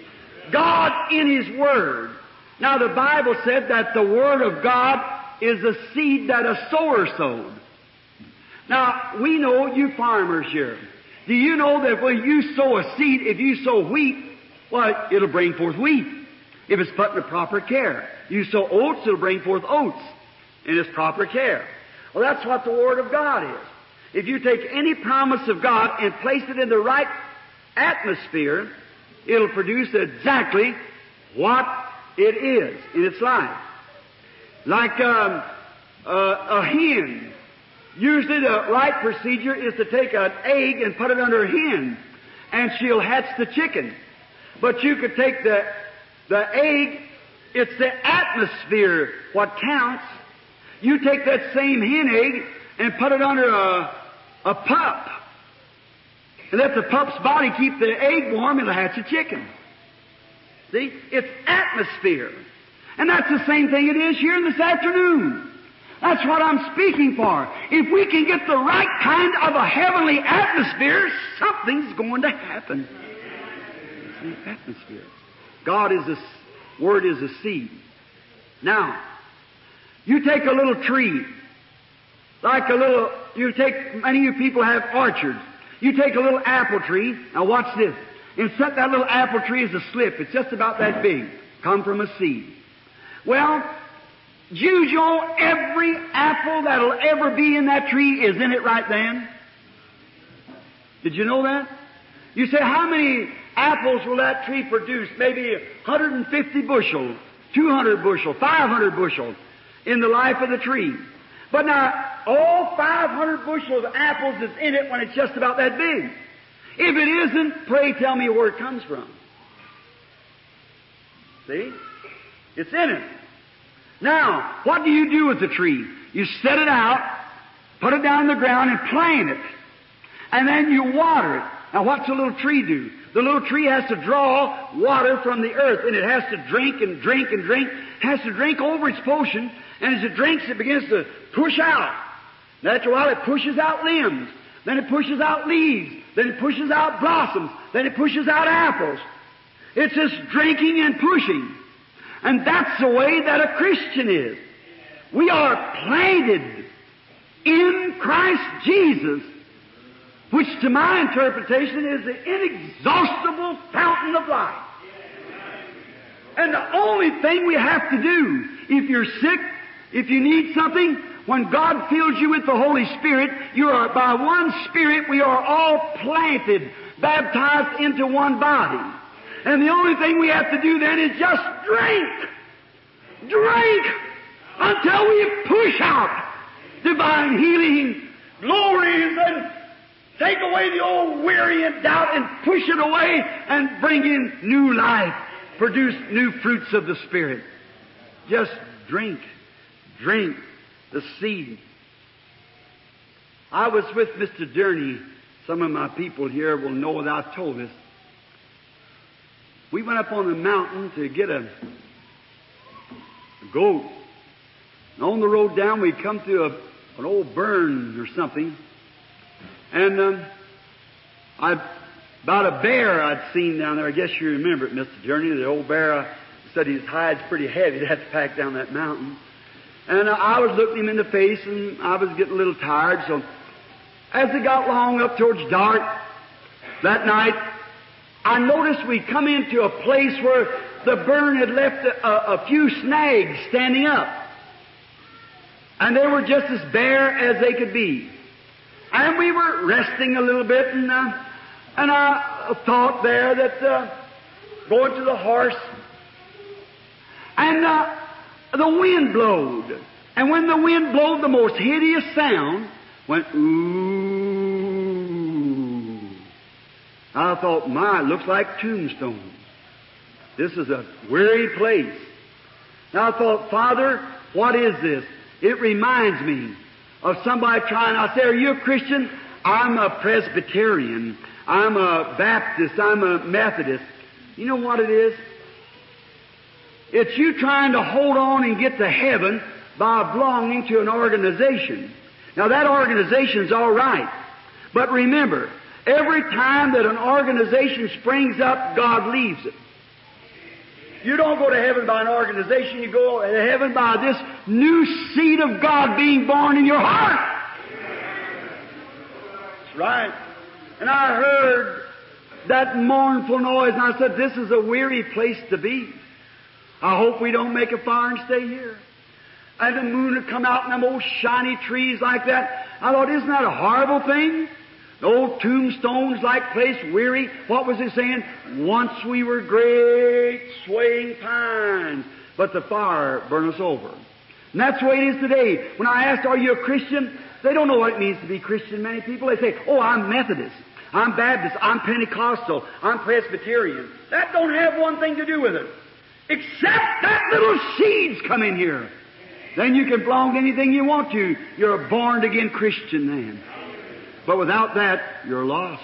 [SPEAKER 1] God in His Word. Now, the Bible said that the Word of God is the seed that a sower sowed. Now, we know, you farmers here, do you know that when you sow a seed, if you sow wheat, well, it'll bring forth wheat, if it's put in the proper care. You sow oats, it'll bring forth oats in its proper care. Well, that's what the Word of God is. If you take any promise of God and place it in the right atmosphere, it'll produce exactly what it is in its life. Like a hen. Usually the right procedure is to take an egg and put it under a hen, and she'll hatch the chicken. But you could take the egg, it's the atmosphere what counts. You take that same hen egg and put it under a pup, and let the pup's body keep the egg warm, it'll hatch a chicken. See? It's atmosphere. And that's the same thing it is here in this afternoon. That's what I'm speaking for. If we can get the right kind of a heavenly atmosphere, something's going to happen. It's the atmosphere. God is the Word is a seed. Now, you take a little tree, many of you people have orchards. You take a little apple tree, now watch this, and set that little apple tree as a slip. It's just about that big, come from a seed. Well, you know every apple that'll ever be in that tree is in it right then? Did you know that? You say, how many apples will that tree produce? Maybe 150 bushel, 200 bushel, 500 bushel in the life of the tree. But now, all 500 bushels of apples is in it when it's just about that big. If it isn't, pray tell me where it comes from. See? It's in it. Now, what do you do with the tree? You set it out, put it down in the ground, and plant it. And then you water it. Now, what's the little tree do? The little tree has to draw water from the earth, and it has to drink and drink and drink. It has to drink over its portion, and as it drinks, it begins to push out. And after a while, it pushes out limbs. then it pushes out leaves, then it pushes out blossoms, then it pushes out apples. It's just drinking and pushing. And that's the way that a Christian is. We are planted in Christ Jesus, which to my interpretation is the inexhaustible fountain of life. And the only thing we have to do, if you're sick, if you need something, when God fills you with the Holy Spirit, you are by one Spirit, we are all planted, baptized into one body. And the only thing we have to do then is just drink. Drink until we push out divine healing, glories, and take away the old weary and doubt and push it away and bring in new life, produce new fruits of the Spirit. Just drink. Drink the seed. I was with Mr. Durney. Some of my people here will know that I've told this. We went up on the mountain to get a goat. And on the road down, we come to an old burn or something. And about a bear I'd seen down there. I guess you remember it, Mr. Journey. The old bear said his hide's pretty heavy. They'd have to pack down that mountain. And I was looking him in the face, and I was getting a little tired. So as it got long up towards dark that night, I noticed we come into a place where the burn had left a few snags standing up. And they were just as bare as they could be. And we were resting a little bit, and I thought there that going to the horse, and the wind blowed. And when the wind blowed, the most hideous sound went, ooh. I thought, my, it looks like tombstones. This is a weary place. Now I thought, Father, what is this? It reminds me of somebody trying. I say, are you a Christian? I'm a Presbyterian. I'm a Baptist. I'm a Methodist. You know what it is? It's you trying to hold on and get to heaven by belonging to an organization. Now that organization's all right. But remember, every time that an organization springs up, God leaves it. You don't go to heaven by an organization, you go to heaven by this new seed of God being born in your heart. That's right. And I heard that mournful noise, and I said, this is a weary place to be. I hope we don't make a fire and stay here. And the moon would come out in them old shiny trees like that. I thought, isn't that a horrible thing? The old tombstones-like place, weary. What was it saying? Once we were great swaying pines, but the fire burned us over. And that's the way it is today. When I asked, are you a Christian? They don't know what it means to be Christian, many people. They say, oh, I'm Methodist. I'm Baptist. I'm Pentecostal. I'm Presbyterian. That don't have one thing to do with it. Except that little seeds come in here. Then you can belong to anything you want to. You're a born-again Christian then. But without that, you're lost.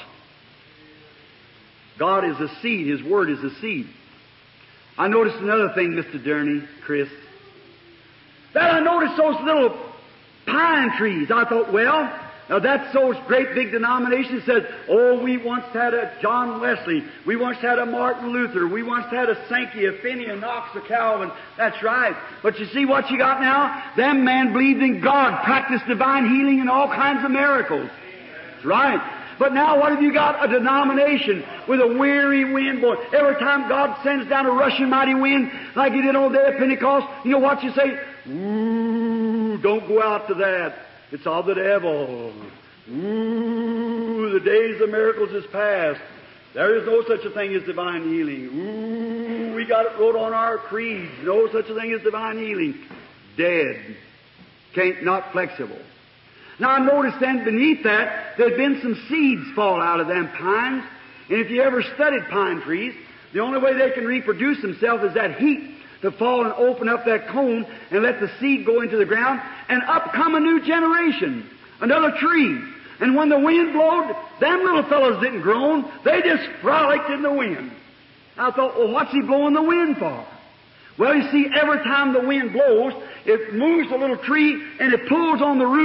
[SPEAKER 1] God is a seed. His Word is a seed. I noticed another thing, Mr. Durney, Chris. That I noticed those little pine trees. I thought, well, now that's those great big denominations said, oh, we once had a John Wesley. We once had a Martin Luther. We once had a Sankey, a Finney, a Knox, a Calvin. That's right. But you see what you got now? Them men believed in God, practiced divine healing and all kinds of miracles. Right. But now what have you got? A denomination with a weary wind blowing. Every time God sends down a rushing mighty wind, like He did on the day of Pentecost, you know what you say? Ooh, don't go out to that. It's of the devil. Ooh, the days of miracles is past. There is no such a thing as divine healing. Ooh, we got it wrote on our creeds. No such a thing as divine healing. Dead. Not flexible. Now I noticed then beneath that, there'd been some seeds fall out of them pines. And if you ever studied pine trees, the only way they can reproduce themselves is that heat to fall and open up that cone and let the seed go into the ground, and up come a new generation, another tree. And when the wind blowed, them little fellows didn't groan. They just frolicked in the wind. I thought, well, what's He blowing the wind for? Well, you see, every time the wind blows, it moves the little tree and it pulls on the roots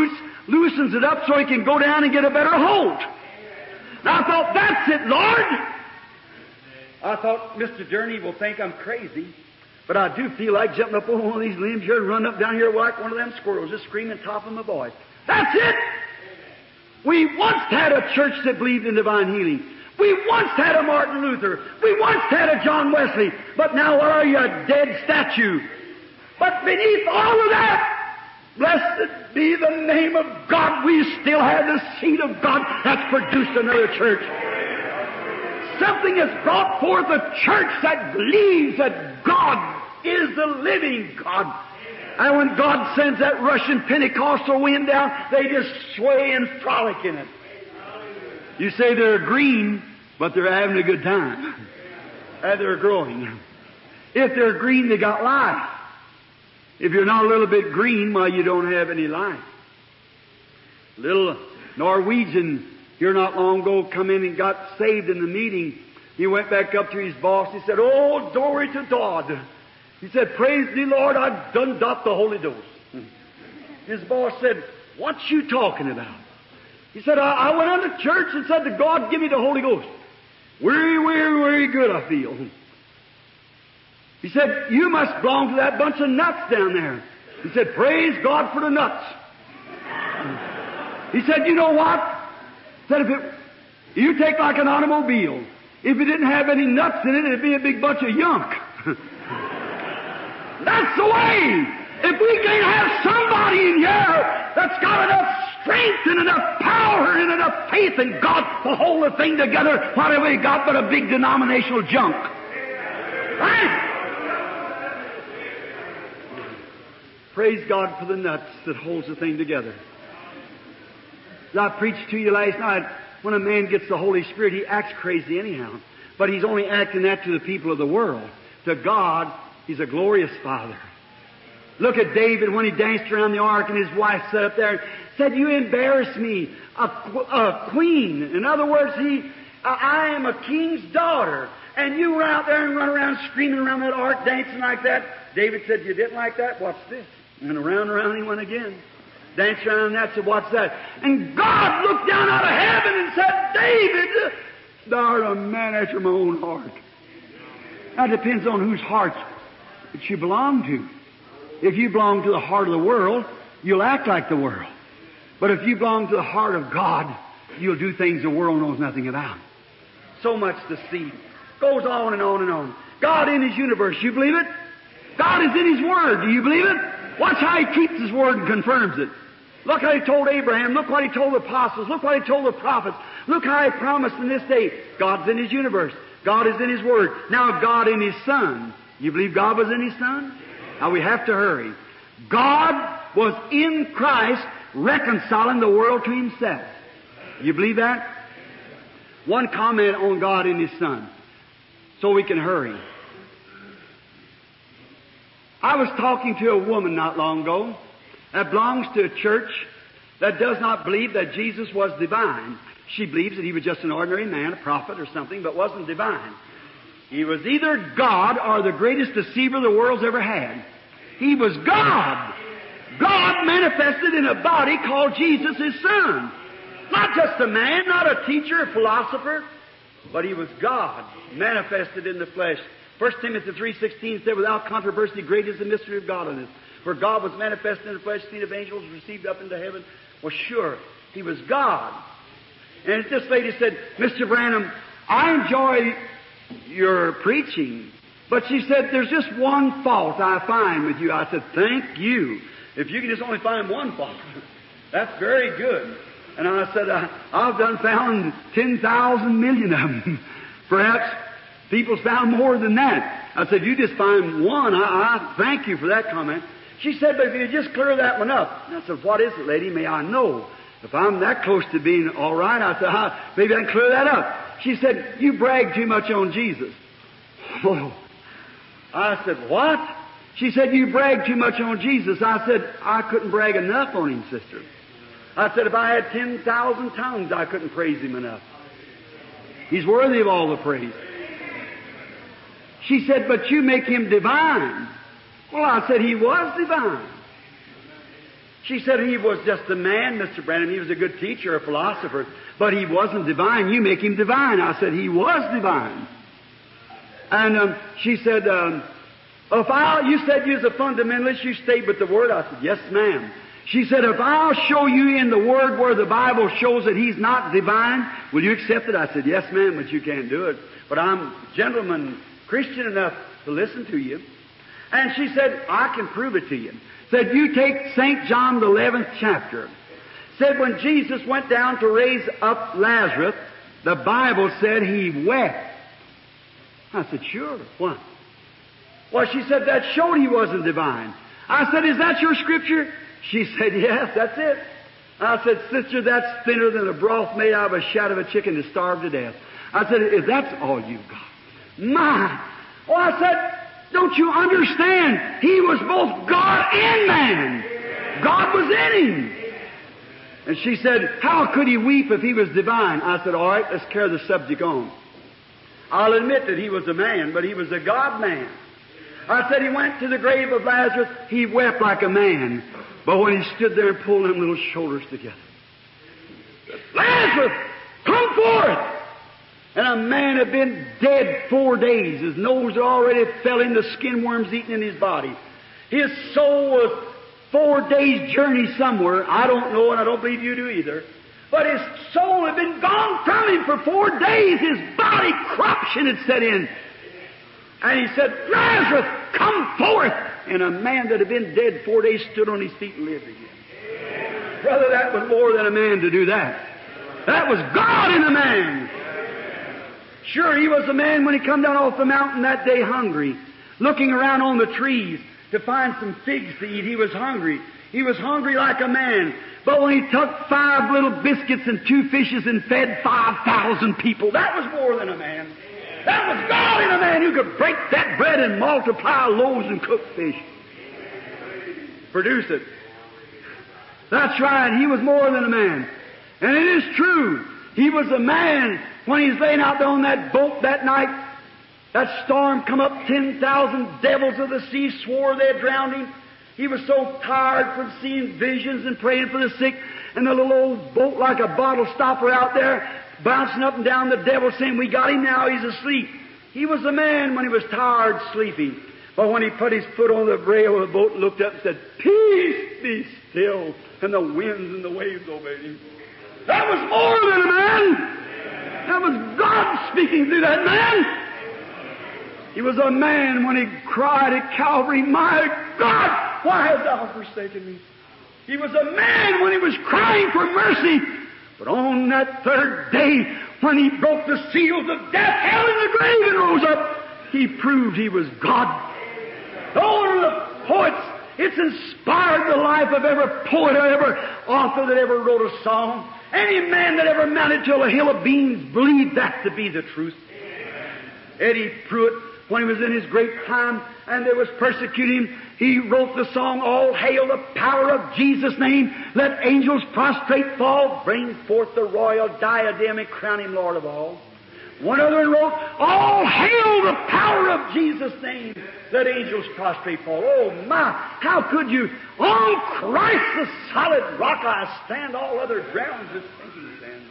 [SPEAKER 1] loosens it up so he can go down and get a better hold. Now I thought, that's it, Lord. I thought, Mr. Journey will think I'm crazy, but I do feel like jumping up on one of these limbs here and running up down here like one of them squirrels, just screaming top of my voice. That's it! We once had a church that believed in divine healing. We once had a Martin Luther. We once had a John Wesley. But now what are you, a dead statue? But beneath all of that, blessed be the name of God, we still have the seed of God that's produced another church. Something has brought forth a church that believes that God is the living God. And when God sends that Russian Pentecostal wind down, they just sway and frolic in it. You say they're green, but they're having a good time. And they're growing. If they're green, they got life. If you're not a little bit green, well, you don't have any life. Little Norwegian here not long ago come in and got saved in the meeting. He went back up to his boss. He said, "Oh, glory to God." He said, "Praise thee, Lord, I've done got the Holy Ghost." His boss said, "What you talking about?" He said, I went unto church and said to God, "Give me the Holy Ghost." Very good I feel. He said, "You must belong to that bunch of nuts down there." He said, "Praise God for the nuts." He said, "You know what?" He said, you take like an automobile. If it didn't have any nuts in it, it'd be a big bunch of yunk. That's the way. If we can't have somebody in here that's got enough strength and enough power and enough faith in God to hold the thing together, what have we got but a big denominational junk? Right? Praise God for the nuts that holds the thing together. As I preached to you last night, when a man gets the Holy Spirit, he acts crazy anyhow. But he's only acting that to the people of the world. To God, he's a glorious Father. Look at David when he danced around the ark and his wife sat up there and said, "You embarrass me, a queen." In other words, I am a king's daughter. And you were out there and run around screaming around that ark, dancing like that. David said, "You didn't like that? Watch this." And around he went again. Danced around and that said, "What's that?" And God looked down out of heaven and said, "David, thou art a man after my own heart." Now it depends on whose heart that you belong to. If you belong to the heart of the world, you'll act like the world. But if you belong to the heart of God, you'll do things the world knows nothing about. So much deceit. Goes on and on and on. God in His universe, you believe it? God is in His Word, do you believe it? Watch how He keeps His Word and confirms it. Look how He told Abraham. Look what He told the apostles. Look what He told the prophets. Look how He promised in this day. God's in His universe. God is in His Word. Now God in His Son. You believe God was in His Son? Now we have to hurry. God was in Christ reconciling the world to Himself. You believe that? One comment on God in His Son, so we can hurry. I was talking to a woman not long ago that belongs to a church that does not believe that Jesus was divine. She believes that He was just an ordinary man, a prophet or something, but wasn't divine. He was either God or the greatest deceiver the world's ever had. He was God. God manifested in a body called Jesus, His Son. Not just a man, not a teacher, a philosopher, but He was God, manifested in the flesh. 1 Timothy 3:16 said, "Without controversy, great is the mystery of godliness. For God was manifested in the flesh, seen of angels, received up into heaven." Well, sure, He was God. And this lady said, "Mr. Branham, I enjoy your preaching, but," she said, "there's just one fault I find with you." I said, "Thank you. If you can just only find one fault, that's very good." And I said, "I've done found 10,000 million of them. Perhaps people's found more than that." I said, "You just find one. I thank you for that comment." She said, "But if you just clear that one up." And I said, "What is it, lady? May I know? If I'm that close to being all right," I said, "maybe I can clear that up." She said, "You brag too much on Jesus." Oh. I said, "What?" She said, "You brag too much on Jesus." I said, "I couldn't brag enough on Him, sister." I said, "If I had 10,000 tongues, I couldn't praise Him enough. He's worthy of all the praise." She said, "But you make Him divine." Well, I said, He was divine. She said, he was just a man, Mr. Branham. He was a good teacher, a philosopher, but he wasn't divine. You make him divine. I said, he was divine. And she said, you said you was a fundamentalist, you stayed with the Word. I said, yes, ma'am. She said, if I'll show you in the Word where the Bible shows that He's not divine, will you accept it? I said, yes, ma'am, but you can't do it. But I'm gentleman, Christian enough to listen to you. And she said, I can prove it to you. Said, you take St. John the 11th chapter. Said, when Jesus went down to raise up Lazarus, the Bible said He wept. I said, sure. What? Well, she said, that showed He wasn't divine. I said, is that your scripture? She said, yes, that's it. I said, sister, that's thinner than a broth made out of a shat of a chicken to starve to death. I said, if that's all you've got. My! Oh, I said, don't you understand? He was both God and man. God was in Him. And she said, how could He weep if He was divine? I said, all right, let's carry the subject on. I'll admit that He was a man, but He was a God-man. I said, He went to the grave of Lazarus, He wept like a man. But when He stood there and pulled them little shoulders together, Lazarus, come forth! And a man had been dead 4 days. His nose had already fell into skin worms eating in his body. His soul was 4 days' journey somewhere. I don't know, and I don't believe you do either. But his soul had been gone from him for 4 days. His body corruption had set in. And he said, Lazarus, come forth! And a man that had been dead 4 days stood on his feet and lived again. Brother, that was more than a man to do that. That was God in a man. Sure, he was a man when he come down off the mountain that day hungry, looking around on the trees to find some figs to eat. He was hungry. He was hungry like a man. But when he took 5 little biscuits and 2 fishes and fed 5,000 people, that was more than a man. That was God in a man who could break that bread and multiply loaves and cook fish. Produce it. That's right. He was more than a man. And it is true. He was a man when he was laying out there on that boat that night. That storm come up, 10,000 devils of the sea swore they'd drowned him. He was so tired from seeing visions and praying for the sick, and the little old boat like a bottle stopper out there, bouncing up and down, the devil saying, we got him now, he's asleep. He was a man when he was tired, sleeping. But when he put his foot on the rail of the boat and looked up and said, peace, be still, and the winds and the waves obeyed him. That was more than a man. That was God speaking through that man. He was a man when he cried at Calvary, my God, why hast thou forsaken me? He was a man when he was crying for mercy. But on that third day, when he broke the seals of death, hell, in the grave, and rose up, he proved he was God. Oh, the poets, it's inspired the life of every poet or every author that ever wrote a song. Any man that ever mounted to a hill of beans believed that to be the truth. Eddie Pruitt, when he was in his great time and they was persecuting him, he wrote the song, all hail the power of Jesus' name, let angels prostrate fall, bring forth the royal diadem and crown him Lord of all. One other wrote, all hail the power of Jesus' name, let angels prostrate fall. Oh my, how could you? On Christ the solid rock I stand, all other grounds is sinking sand.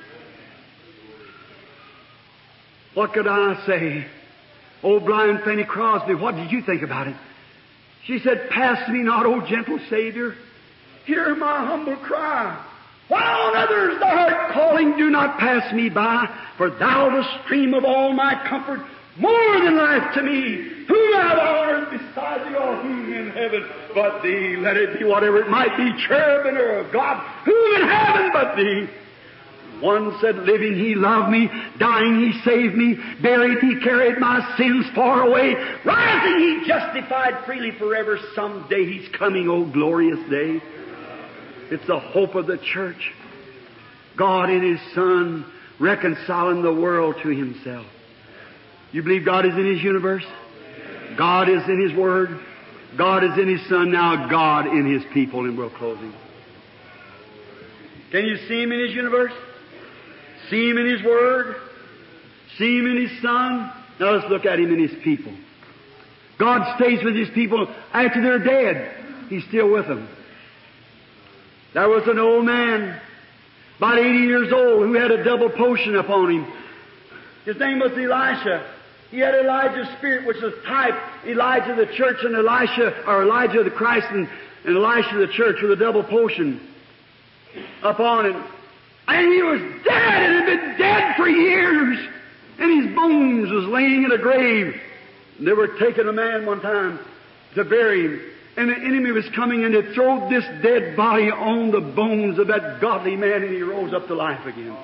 [SPEAKER 1] What could I say? Old blind Fanny Crosby, what did you think about it? She said, pass me not, O gentle Savior. Hear my humble cry. While on others thou art calling, do not pass me by, for thou the stream of all my comfort, more than life to me. Who thou art beside thee, or whom in heaven but thee? Let it be whatever it might be, cherubim or a God, whom in heaven but thee? One said, living he loved me, dying he saved me, buried he carried my sins far away, rising he justified freely forever. Someday he's coming, oh glorious day. It's the hope of the church. God in His Son reconciling the world to Himself. You believe God is in His universe? God is in His Word. God is in His Son. Now God in His people. And we're closing. Can you see Him in His universe? See Him in His Word? See Him in His Son? Now let's look at Him in His people. God stays with His people after they're dead. He's still with them. There was an old man, about 80 years old, who had a double potion upon him. His name was Elisha. He had Elijah's spirit, which was type Elijah the church and Elijah the Christ and Elisha the church with a double potion upon him. And he was dead and had been dead for years. And his bones was laying in a grave. They were taking a man one time to bury him. And the enemy was coming in to throw this dead body on the bones of that godly man, and he rose up to life again.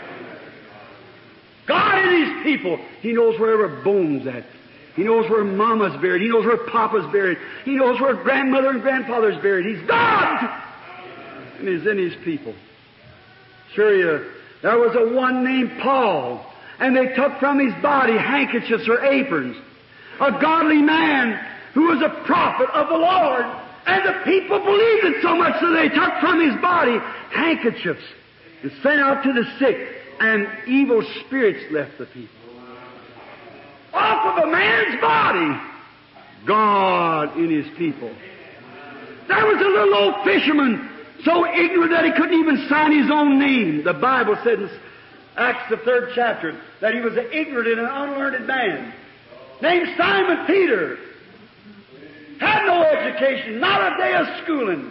[SPEAKER 1] God and His people, He knows where every bone's at. He knows where Mama's buried. He knows where Papa's buried. He knows where grandmother and grandfather's buried. He's God! And He's in His people. Sure, there was a one named Paul, and they took from his body handkerchiefs or aprons. A godly man who was a prophet of the Lord, and the people believed it so much that they took from his body handkerchiefs and sent out to the sick, and evil spirits left the people. Off of a man's body, God in His people. There was a little old fisherman, so ignorant that he couldn't even sign his own name. The Bible said in Acts the 3rd chapter that he was an ignorant and an unlearned man named Simon Peter. Had no education, not a day of schooling.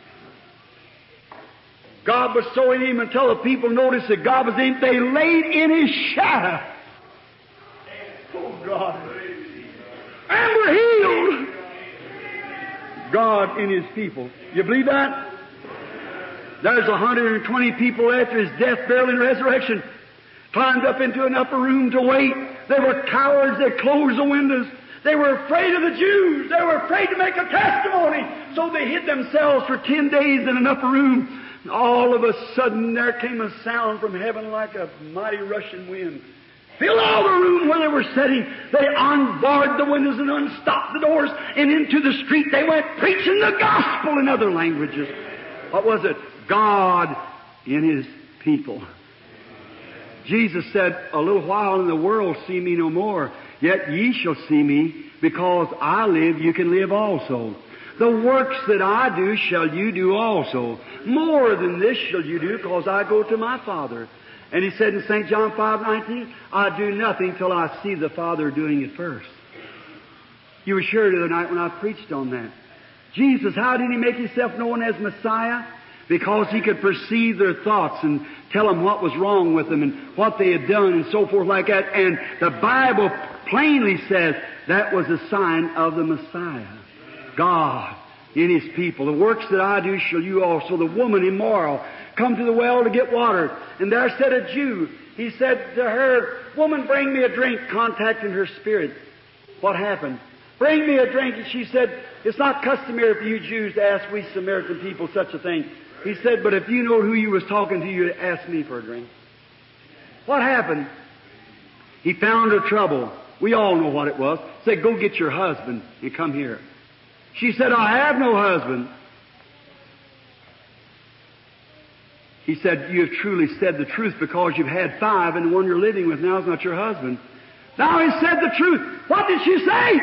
[SPEAKER 1] God was so in him until the people noticed that God was in him. They laid in His shadow. Oh, God. And were healed. God in His people. You believe that? There's 120 people after His death, burial, and resurrection climbed up into an upper room to wait. They were cowards. They closed the windows. They were afraid of the Jews. They were afraid to make a testimony. So they hid themselves for 10 days in an upper room. And all of a sudden there came a sound from heaven like a mighty rushing wind. Filled all the room where they were sitting. They unbarred the windows and unstopped the doors. And into the street they went preaching the gospel in other languages. What was it? God in His people. Jesus said, a little while and the world see me no more. Yet ye shall see me, because I live, you can live also. The works that I do shall you do also. More than this shall you do, because I go to my Father. And He said in St. John 5:19, I do nothing till I see the Father doing it first. You were sure the other night when I preached on that. Jesus, how did He make Himself known as Messiah? Because He could perceive their thoughts and tell them what was wrong with them and what they had done and so forth like that. And the Bible plainly says that was a sign of the Messiah. God in His people. The works that I do shall you also. The woman immoral come to the well to get water. And there sat a Jew. He said to her, woman, bring me a drink, contacting her spirit. What happened? Bring me a drink. And she said, it's not customary for you Jews to ask we Samaritan people such a thing. He said, but if you know who you was talking to, you'd ask me for a drink. What happened? He found her trouble. We all know what it was. Said, go get your husband and come here. She said, I have no husband. He said, you have truly said the truth, because you've had 5 and the one you're living with now is not your husband. Now he said the truth. What did she say?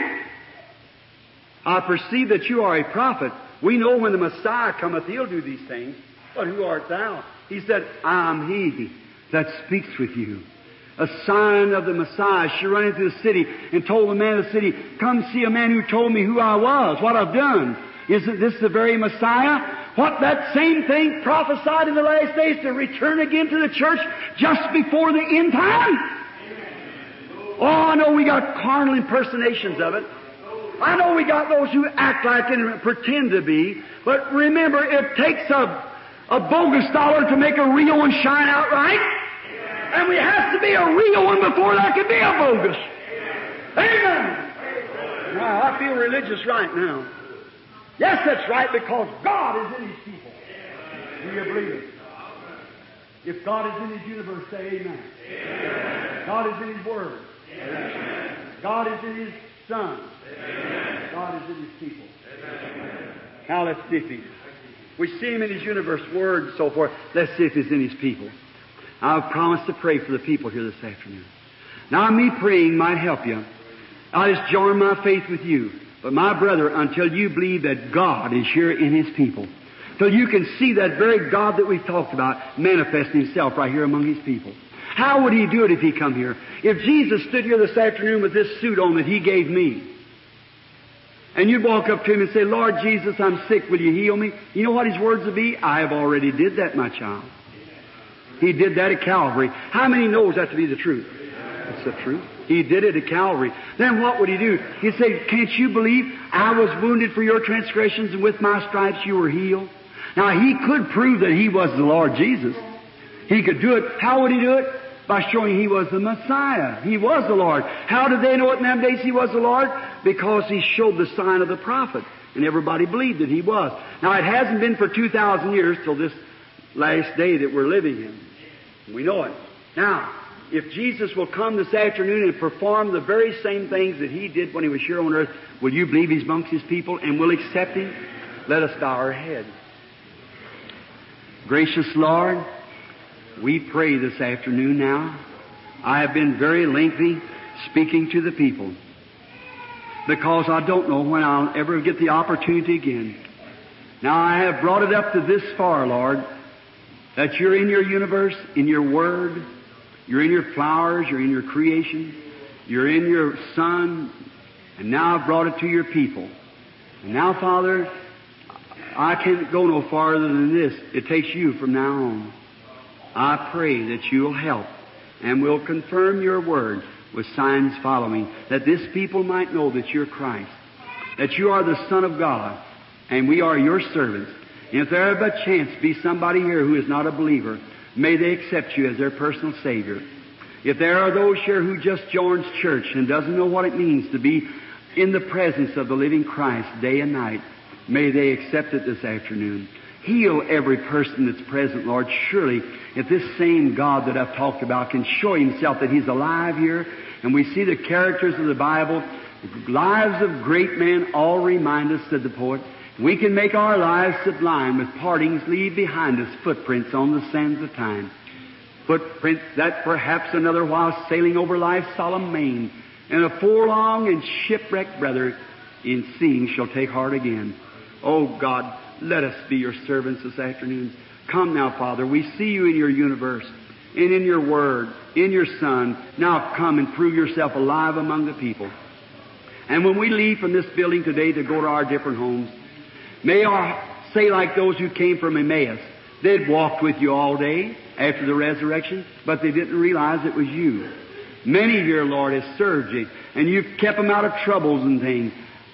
[SPEAKER 1] I perceive that you are a prophet. We know when the Messiah cometh, He'll do these things. But who art thou? He said, I am He that speaks with you. A sign of the Messiah. She ran into the city and told the man of the city, come see a man who told me who I was, what I've done. Isn't this the very Messiah? What that same thing prophesied in the last days to return again to the church just before the end time? Oh, I know we got carnal impersonations of it. I know we got those who act like and pretend to be, but remember, it takes a bogus dollar to make a real one shine out right. And we have to be a real one before there can be a bogus. Amen. Wow, I feel religious right now. Yes, that's right, because God is in His people. Do you believe it? If God is in His universe, say amen. Amen. God is in His Word. Amen. God is in His Son. Amen. God is in His people. Amen. Now let's see if He... We see Him in His universe, Word, and so forth. Let's see if He's in His people. I've promised to pray for the people here this afternoon. Now, me praying might help you. I just join my faith with you. But my brother, until you believe that God is here in His people,
[SPEAKER 2] till you can see that very God that we've talked about manifest Himself right here among His people. How would He do it if He come here? If Jesus stood here this afternoon with this suit on that He gave me, and you'd walk up to Him and say, Lord Jesus, I'm sick, will you heal me? You know what His words would be? I have already did that, my child. He did that at Calvary. How many knows that to be the truth? It's the truth. He did it at Calvary. Then what would He do? He'd say, can't you believe I was wounded for your transgressions and with my stripes you were healed? Now He could prove that He was the Lord Jesus. He could do it. How would He do it? By showing He was the Messiah. He was the Lord. How did they know it in them days He was the Lord? Because He showed the sign of the prophet. And everybody believed that He was. Now it hasn't been for 2,000 years till this last day that we're living in. We know it. Now, if Jesus will come this afternoon and perform the very same things that He did when He was here on earth, will you believe He's amongst His people and will accept Him? Let us bow our head. Gracious Lord, we pray this afternoon now. I have been very lengthy speaking to the people because I don't know when I'll ever get the opportunity again. Now I have brought it up to this far, Lord, that you're in your universe, in your Word, you're in your flowers, you're in your creation, you're in your Son, and now I've brought it to your people. And now, Father, I can't go no farther than this. It takes you from now on. I pray that you'll help and will confirm your word with signs following, that this people might know that you're Christ, that you are the Son of God, and we are your servants. And if there by chance be somebody here who is not a believer, may they accept you as their personal Savior. If there are those here who just joins church and doesn't know what it means to be in the presence of the living Christ day and night, may they accept it this afternoon. Heal every person that's present, Lord. Surely, if this same God that I've talked about can show Himself that He's alive here, and we see the characters of the Bible, the lives of great men all remind us, said the poet, we can make our lives sublime with partings leave behind us footprints on the sands of time. Footprints that perhaps another while sailing over life's solemn main, and a forlorn and shipwrecked brother in seeing shall take heart again. Oh God, let us be your servants this afternoon. Come now, Father, we see you in your universe, and in your Word, in your Son. Now come and prove yourself alive among the people. And when we leave from this building today to go to our different homes, may I say like those who came from Emmaus, they'd walked with you all day after the resurrection, but they didn't realize it was you. Many here, Lord, have served you, and you've kept them out of troubles and things,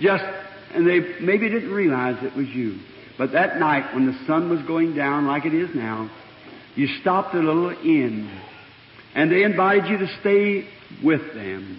[SPEAKER 2] and they maybe didn't realize it was you. But that night when the sun was going down like it is now, you stopped at a little inn, and they invited you to stay with them.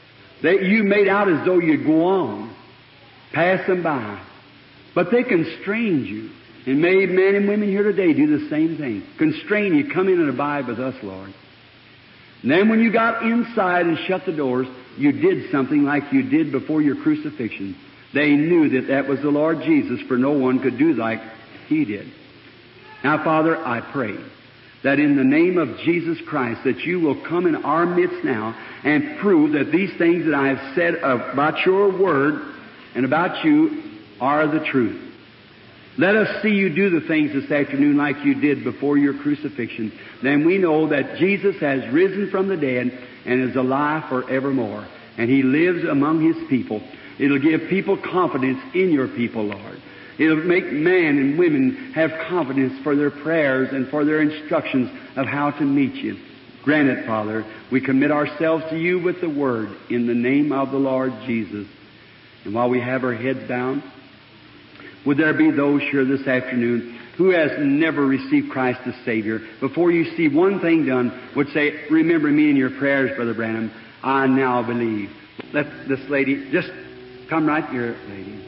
[SPEAKER 2] You made out as though you'd go on, pass them by. But they constrained you. And may men and women here today do the same thing. Constrain you, come in and abide with us, Lord. And then when you got inside and shut the doors, you did something like you did before your crucifixion. They knew that that was the Lord Jesus, for no one could do like He did. Now, Father, I pray that in the name of Jesus Christ, that you will come in our midst now and prove that these things that I have said about your word and about you are the truth. Let us see you do the things this afternoon like you did before your crucifixion. Then we know that Jesus has risen from the dead and is alive forevermore. And He lives among His people. It'll give people confidence in your people, Lord. It'll make men and women have confidence for their prayers and for their instructions of how to meet you. Grant it, Father. We commit ourselves to you with the Word in the name of the Lord Jesus. And while we have our heads down, would there be those here this afternoon who has never received Christ as Savior? Before you see one thing done, would say, remember me in your prayers, Brother Branham. I now believe. Let this lady, just come right here, lady.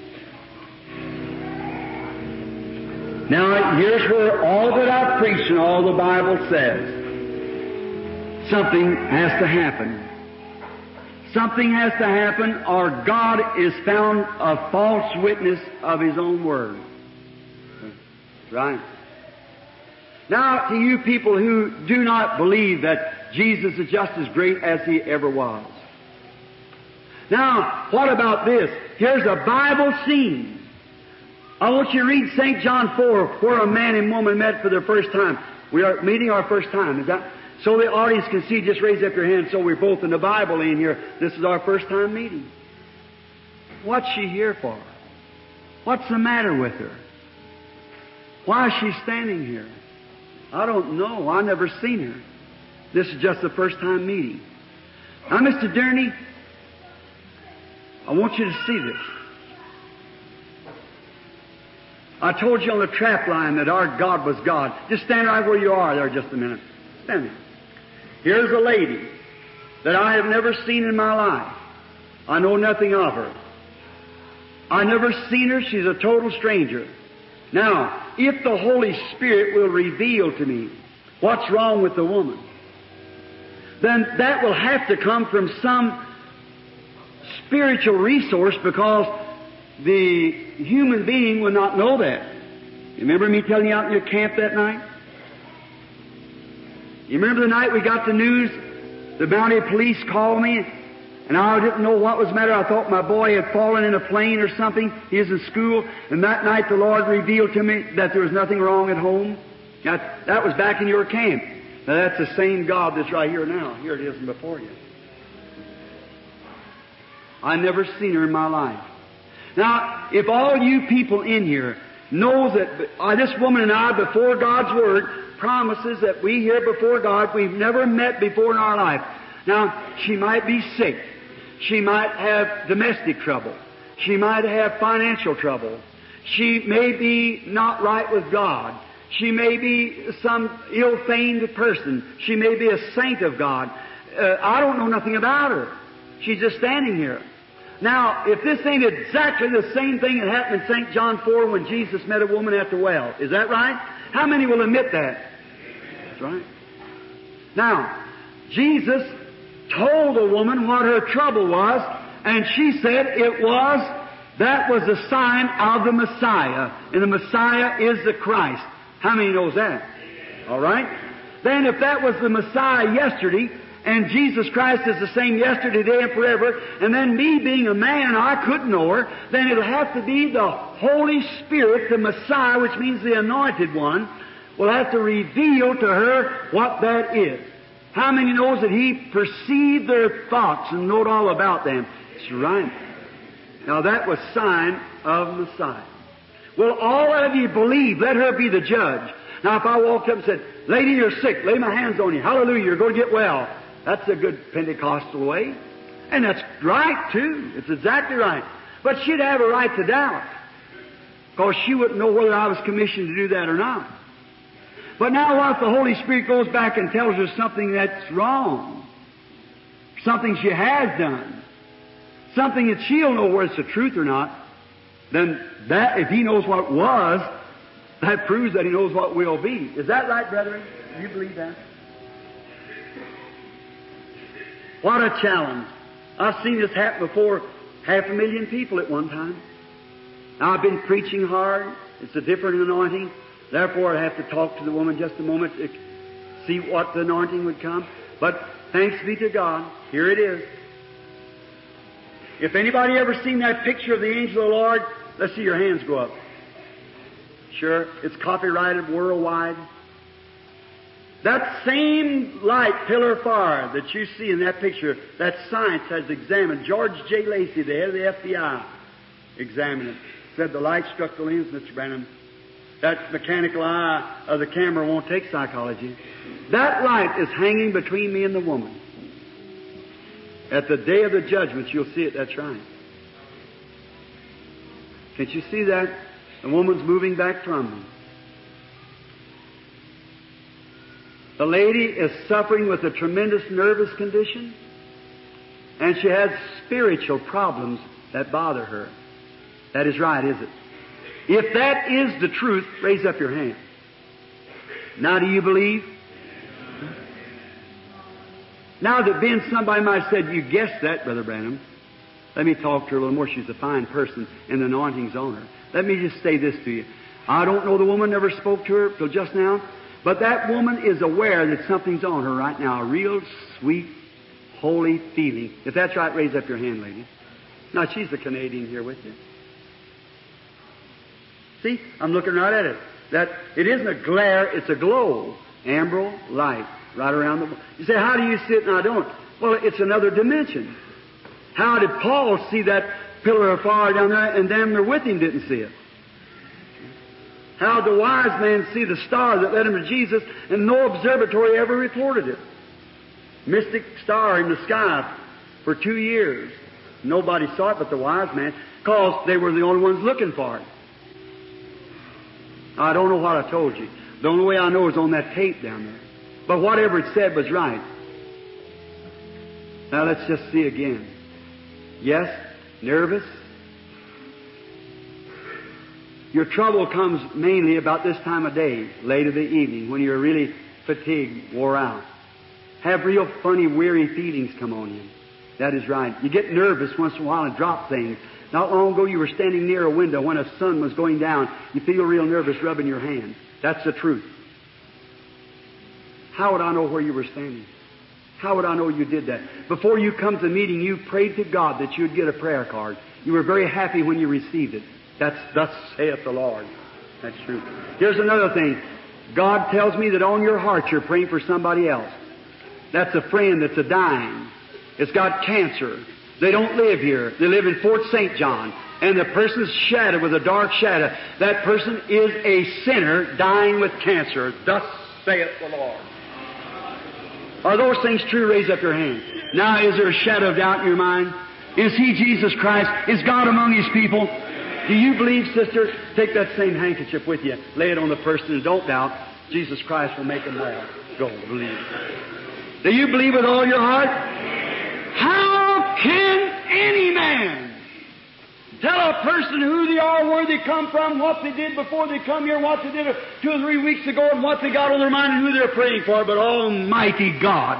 [SPEAKER 2] Now, here's where all that I've preached and all the Bible says. Something has to happen. Something has to happen, or God is found a false witness of His own word. Right? Now, to you people who do not believe that Jesus is just as great as He ever was. Now, what about this? Here's a Bible scene I want you to read St. John 4, where a man and woman met for the first time. We are meeting our first time. Is that so? The audience can see. Just raise up your hand. So we're both in the Bible in here. This is our first time meeting. What's she here for? What's the matter with her? Why is she standing here? I don't know. I've never seen her. This is just the first time meeting. Now, Mr. Durney, I want you to see this. I told you on the trap line that our God was God. Just stand right where you are there just a minute. Stand there. Here's a lady that I have never seen in my life. I know nothing of her. I've never seen her. She's a total stranger. Now, if the Holy Spirit will reveal to me what's wrong with the woman, then that will have to come from some spiritual resource, because the human being will not know that. You remember me telling you out in your camp that night? You remember the night we got the news? The Mountie police called me, and I didn't know what was the matter. I thought my boy had fallen in a plane or something. He was in school, and that night the Lord revealed to me that there was nothing wrong at home. That was back in your camp. Now that's the same God that's right here now. Here it is before you. I've never seen her in my life. Now, if all you people in here know that this woman and I, before God's Word, promises that we here before God, we've never met before in our life. Now, she might be sick. She might have domestic trouble. She might have financial trouble. She may be not right with God. She may be some ill-famed person. She may be a saint of God. I don't know nothing about her. She's just standing here. Now, if this ain't exactly the same thing that happened in St. John 4 when Jesus met a woman at the well, is that right? How many will admit that? That's right. Now, Jesus told the woman what her trouble was, and she said that was the sign of the Messiah, and the Messiah is the Christ. How many knows that? All right. Then if that was the Messiah yesterday, and Jesus Christ is the same yesterday, today, and forever, and then me being a man, I couldn't know her, then it'll have to be the Holy Spirit, the Messiah, which means the Anointed One, will have to reveal to her what that is. How many knows that He perceived their thoughts and knowed all about them? That's right. Now that was sign of Messiah. Well, all of you believe, let her be the judge. Now if I walked up and said, "Lady, you're sick, lay my hands on you, hallelujah, you're going to get well," that's a good Pentecostal way. And that's right, too. It's exactly right. But she'd have a right to doubt, because she wouldn't know whether I was commissioned to do that or not. But now what if the Holy Spirit goes back and tells her something that's wrong? Something she has done. Something that she'll know whether it's the truth or not. Then that, if He knows what was, that proves that He knows what will be. Is that right, brethren? Do you believe that? What a challenge. I've seen this happen before 500,000 people at one time. Now, I've been preaching hard. It's a different anointing. Therefore, I have to talk to the woman just a moment to see what the anointing would come. But thanks be to God, here it is. If anybody ever seen that picture of the angel of the Lord, let's see your hands go up. Sure, it's copyrighted worldwide. That same light pillar of fire that you see in that picture, that science has examined. George J. Lacey, the head of the FBI, examined it. Said the light struck the lens, Mr. Branham. That mechanical eye of the camera won't take psychology. That light is hanging between me and the woman. At the day of the judgment, you'll see it. That's right. Can't you see that? The woman's moving back from me. The lady is suffering with a tremendous nervous condition, and she has spiritual problems that bother her. That is right, is it? If that is the truth, raise up your hand. Now, do you believe? Now that being somebody might have said, "You guessed that, Brother Branham," let me talk to her a little more. She's a fine person, and the anointing's on her. Let me just say this to you. I don't know the woman, never spoke to her till just now, but that woman is aware that something's on her right now, a real sweet, holy feeling. If that's right, raise up your hand, lady. Now, she's a Canadian here with you. See? I'm looking right at it. That it isn't a glare, it's a glow. Amber light right around the... You say, how do you see it and I don't? Well, it's another dimension. How did Paul see that pillar of fire down there and them that were with him didn't see it? How did the wise man see the star that led him to Jesus and no observatory ever reported it? Mystic star in the sky for 2 years. Nobody saw it but the wise man because they were the only ones looking for it. I don't know what I told you. The only way I know is on that tape down there. But whatever it said was right. Now let's just see again. Yes, nervous. Your trouble comes mainly about this time of day, late in the evening, when you're really fatigued, wore out. Have real funny, weary feelings come on you. That is right. You get nervous once in a while and drop things. Not long ago you were standing near a window when a sun was going down. You feel real nervous rubbing your hand. That's the truth. How would I know where you were standing? How would I know you did that? Before you come to the meeting, you prayed to God that you would get a prayer card. You were very happy when you received it. That's thus saith the Lord. That's true. Here's another thing. God tells me that on your heart you're praying for somebody else. That's a friend that's a dying. It's got cancer. They don't live here. They live in Fort St. John. And the person's shadow with a dark shadow. That person is a sinner dying with cancer. Thus saith the Lord. Are those things true? Raise up your hand. Now, is there a shadow of doubt in your mind? Is He Jesus Christ? Is God among His people? Do you believe, sister? Take that same handkerchief with you. Lay it on the person and don't doubt. Jesus Christ will make them well. Go, believe. Do you believe with all your heart? How can any man tell a person who they are, where they come from, what they did before they come here, what they did 2 or 3 weeks ago, and what they got on their mind and who they're praying for, but Almighty God?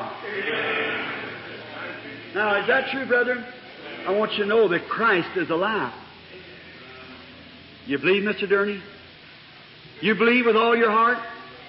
[SPEAKER 2] Now, is that true, brethren? I want you to know that Christ is alive. You believe, Mr. Durney? You believe with all your heart?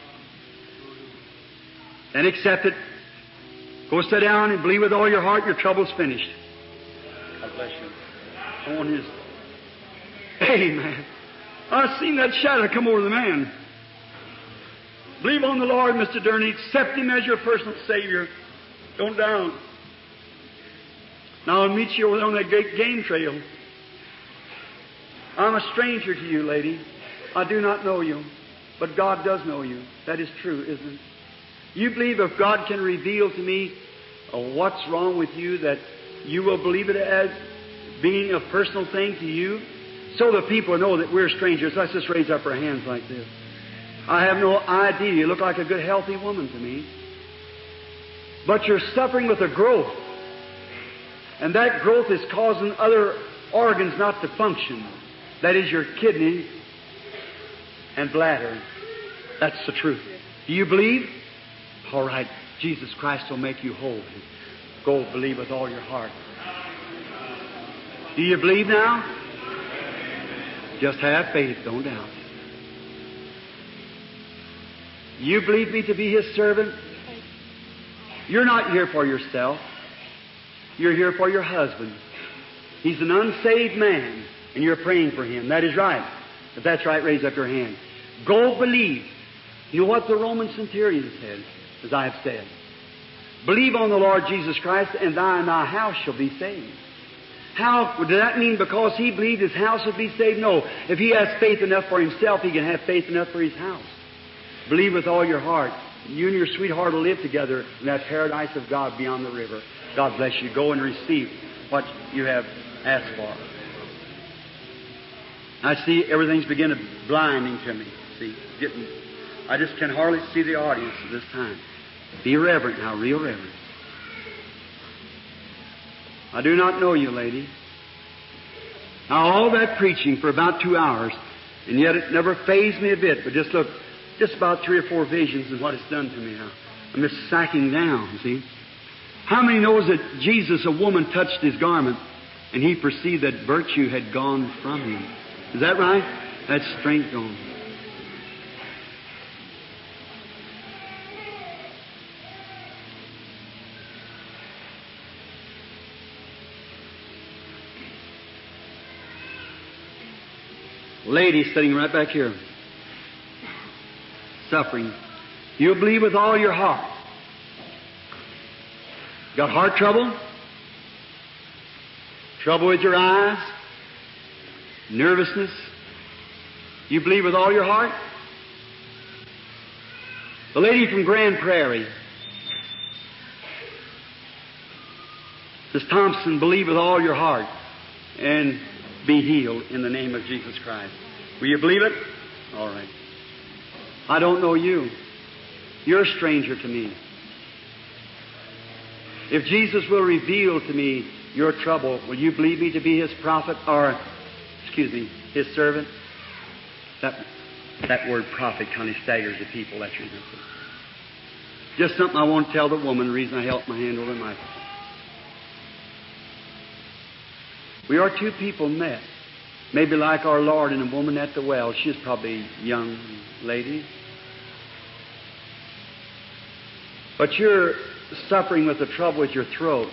[SPEAKER 2] Then accept it. Go sit down and believe with all your heart. Your trouble's finished. God bless you. On His... Amen. I've seen that shadow come over the man. Believe on the Lord, Mr. Durney. Accept Him as your personal Savior. Don't doubt. Now I'll meet you over there on that great game trail. I'm a stranger to you, lady. I do not know you. But God does know you. That is true, isn't it? You believe if God can reveal to me what's wrong with you, that you will believe it as being a personal thing to you? So the people know that we're strangers. Let's just raise up our hands like this. I have no idea. You look like a good, healthy woman to me. But you're suffering with a growth. And that growth is causing other organs not to function. That is your kidney and bladder. That's the truth. Do you believe? All right. Jesus Christ will make you whole. Go believe with all your heart. Do you believe now? Just have faith. Don't doubt. You believe me to be His servant? You're not here for yourself. You're here for your husband. He's an unsaved man, and you're praying for him. That is right. If that's right, raise up your hand. Go believe. You know what the Roman centurion said, as I have said. Believe on the Lord Jesus Christ, and thy house shall be saved. How does that mean? Because he believed his house would be saved? No. If he has faith enough for himself, he can have faith enough for his house. Believe with all your heart. You and your sweetheart will live together in that paradise of God beyond the river. God bless you. Go and receive what you have asked for. I see everything's beginning blinding to me. See, I just can hardly see the audience at this time. Be reverent now, real reverent. I do not know you, lady. Now, all that preaching for about 2 hours, and yet it never fazed me a bit, but just look, just about 3 or 4 visions and what it's done to me now. I'm just sacking down, see. How many knows that Jesus, a woman, touched His garment, and He perceived that virtue had gone from Him? Is that right? That's strength gone. Lady sitting right back here. Suffering. You believe with all your heart. Got heart trouble? Trouble with your eyes? Nervousness? You believe with all your heart? The lady from Grand Prairie. Miss Thompson, believe with all your heart and be healed in the name of Jesus Christ. Will you believe it? All right. I don't know you. You're a stranger to me. If Jesus will reveal to me your trouble, will you believe me to be His prophet or, His servant? That word prophet kind of staggers the people. That's your answer. Just something I want to tell the woman, the reason I held my hand over the microphone. We are two people met. Maybe like our Lord and a woman at the well. She's probably a young lady. But you're suffering with the trouble with your throat.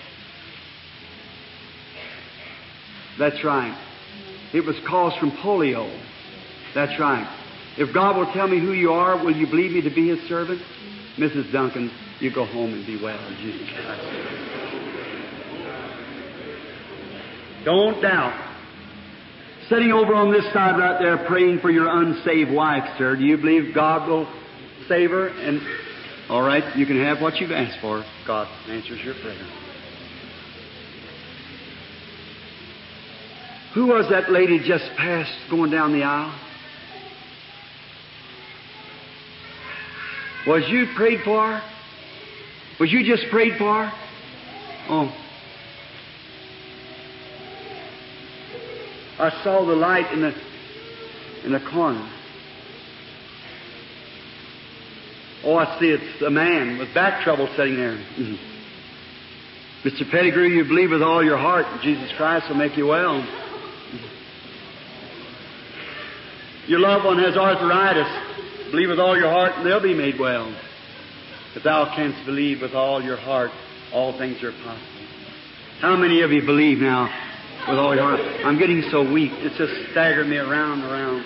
[SPEAKER 2] That's right. It was caused from polio. That's right. If God will tell me who you are, will you believe me to be His servant? Mrs. Duncan, you go home and be well in Jesus Christ. Don't doubt. Sitting over on this side right there praying for your unsaved wife, sir, do you believe God will save her? And all right, you can have what you've asked for. God answers your prayer. Who was that lady just passed going down the aisle? Was you prayed for her? Was you just prayed for her? Oh. I saw the light in the corner. Oh, I see it's a man with back trouble sitting there. Mr. Pettigrew, you believe with all your heart Jesus Christ will make you well. Your loved one has arthritis. Believe with all your heart and they'll be made well. If thou canst believe with all your heart, all things are possible. How many of you believe now with all your heart? I'm getting so weak. It's just staggering me around and around.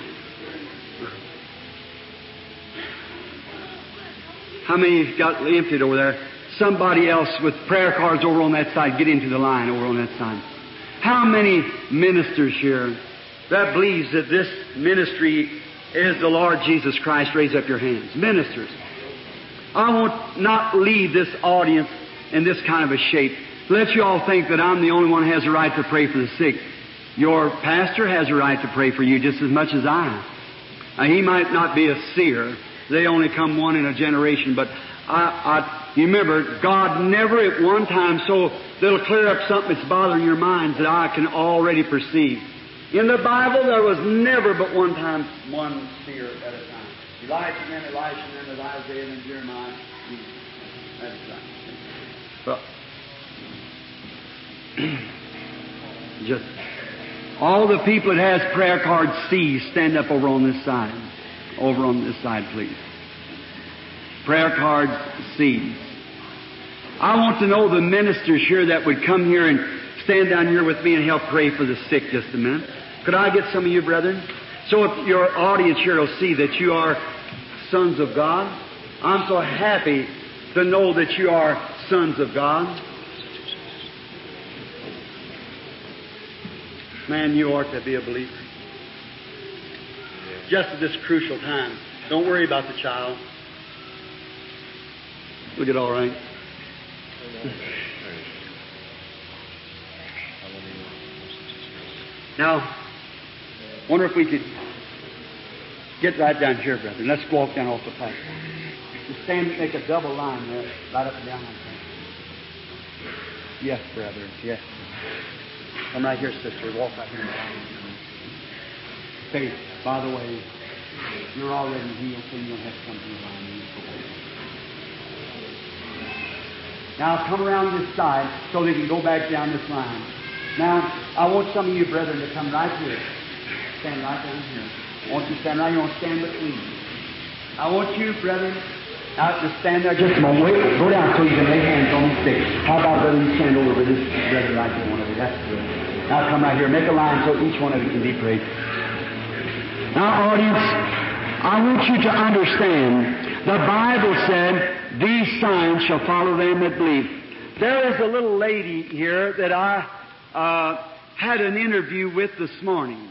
[SPEAKER 2] How many got emptied over there? Somebody else with prayer cards over on that side, get into the line over on that side. How many ministers here that believes that this ministry is the Lord Jesus Christ? Raise up your hands. Ministers. I won't not leave this audience in this kind of a shape. Let you all think that I'm the only one who has a right to pray for the sick. Your pastor has a right to pray for you just as much as I. He might not be a seer. They only come one in a generation. But you remember, God never at one time, so that'll clear up something that's bothering your minds that I can already perceive. In the Bible, there was never but one time one seer at a time. Elijah, and then Elisha, and then Isaiah, and then Jeremiah. That's right. Well, just all the people that has prayer card C, stand up over on this side. Over on this side, please. Prayer cards C. I want to know the ministers here that would come here and stand down here with me and help pray for the sick just a minute. Could I get some of you, brethren? So if your audience here will see that you are sons of God. I'm so happy to know that you are sons of God. Man, you ought to be a believer. Just at this crucial time. Don't worry about the child. We'll get all right. Now, wonder if we could get right down here, brethren. Let's walk down off the platform. Just stand and make a double line there, right up and down like that. Yes, brother. Yes. Come right here, sister. Walk right here. Faith, by the way, you're already healed, so you don't have to come to the line. Now come around this side so they can go back down this line. Now, I want some of you brethren to come right here. Stand right down here. I want you to stand right here. I want to stand between you. I want you, brethren, now just stand there just a moment. Wait, go down so you can lay hands on these sticks. How about, brethren, you stand over this brethren right here, one of you. That's good. Now come right here. Make a line so each one of you can be prayed. Now, audience, I want you to understand, the Bible said, these signs shall follow them that believe. There is a little lady here that I had an interview with this morning.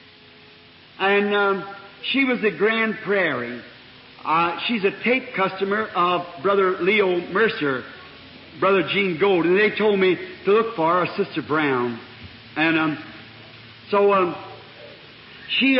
[SPEAKER 2] And she was at Grand Prairie. She's a tape customer of Brother Leo Mercer, Brother Gene Gold, and they told me to look for her, Sister Brown. And she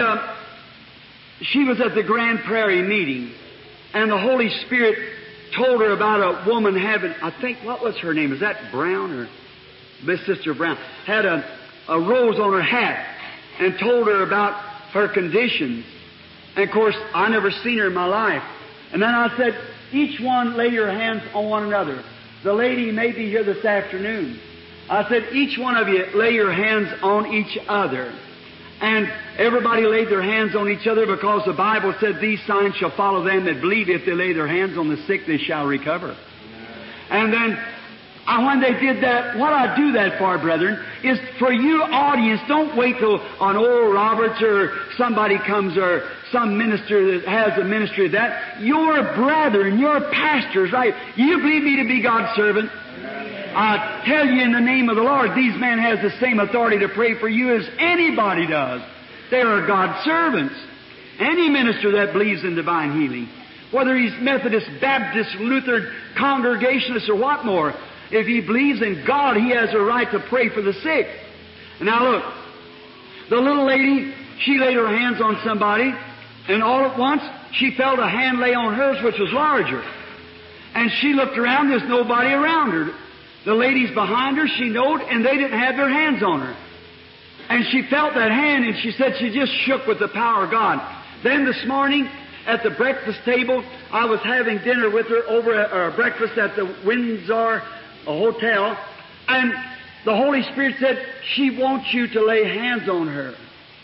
[SPEAKER 2] was at the Grand Prairie meeting, and the Holy Spirit told her about a woman having, I think, what was her name? Is that Brown or Miss Sister Brown? Had a rose on her hat and told her about her conditions. And of course, I never seen her in my life. And then I said, each one lay your hands on one another. The lady may be here this afternoon. I said, each one of you lay your hands on each other. And everybody laid their hands on each other because the Bible said, these signs shall follow them that believe. If they lay their hands on the sick, they shall recover. And then when they did that, what I do that for, brethren, is for you audience, don't wait till on Oral Roberts or somebody comes or some minister that has a ministry of that. Your brethren, your pastors, right? You believe me to be God's servant? I tell you in the name of the Lord, these men has the same authority to pray for you as anybody does. They are God's servants. Any minister that believes in divine healing, whether he's Methodist, Baptist, Lutheran, Congregationalist, or what more, if he believes in God, he has a right to pray for the sick. And now look, the little lady, she laid her hands on somebody, and all at once, she felt a hand lay on hers, which was larger. And she looked around, there's nobody around her. The ladies behind her, she knowed, and they didn't have their hands on her. And she felt that hand, and she said she just shook with the power of God. Then this morning, at the breakfast table, I was having dinner with her over at breakfast at the Windsor Hotel, and the Holy Spirit said, she wants you to lay hands on her.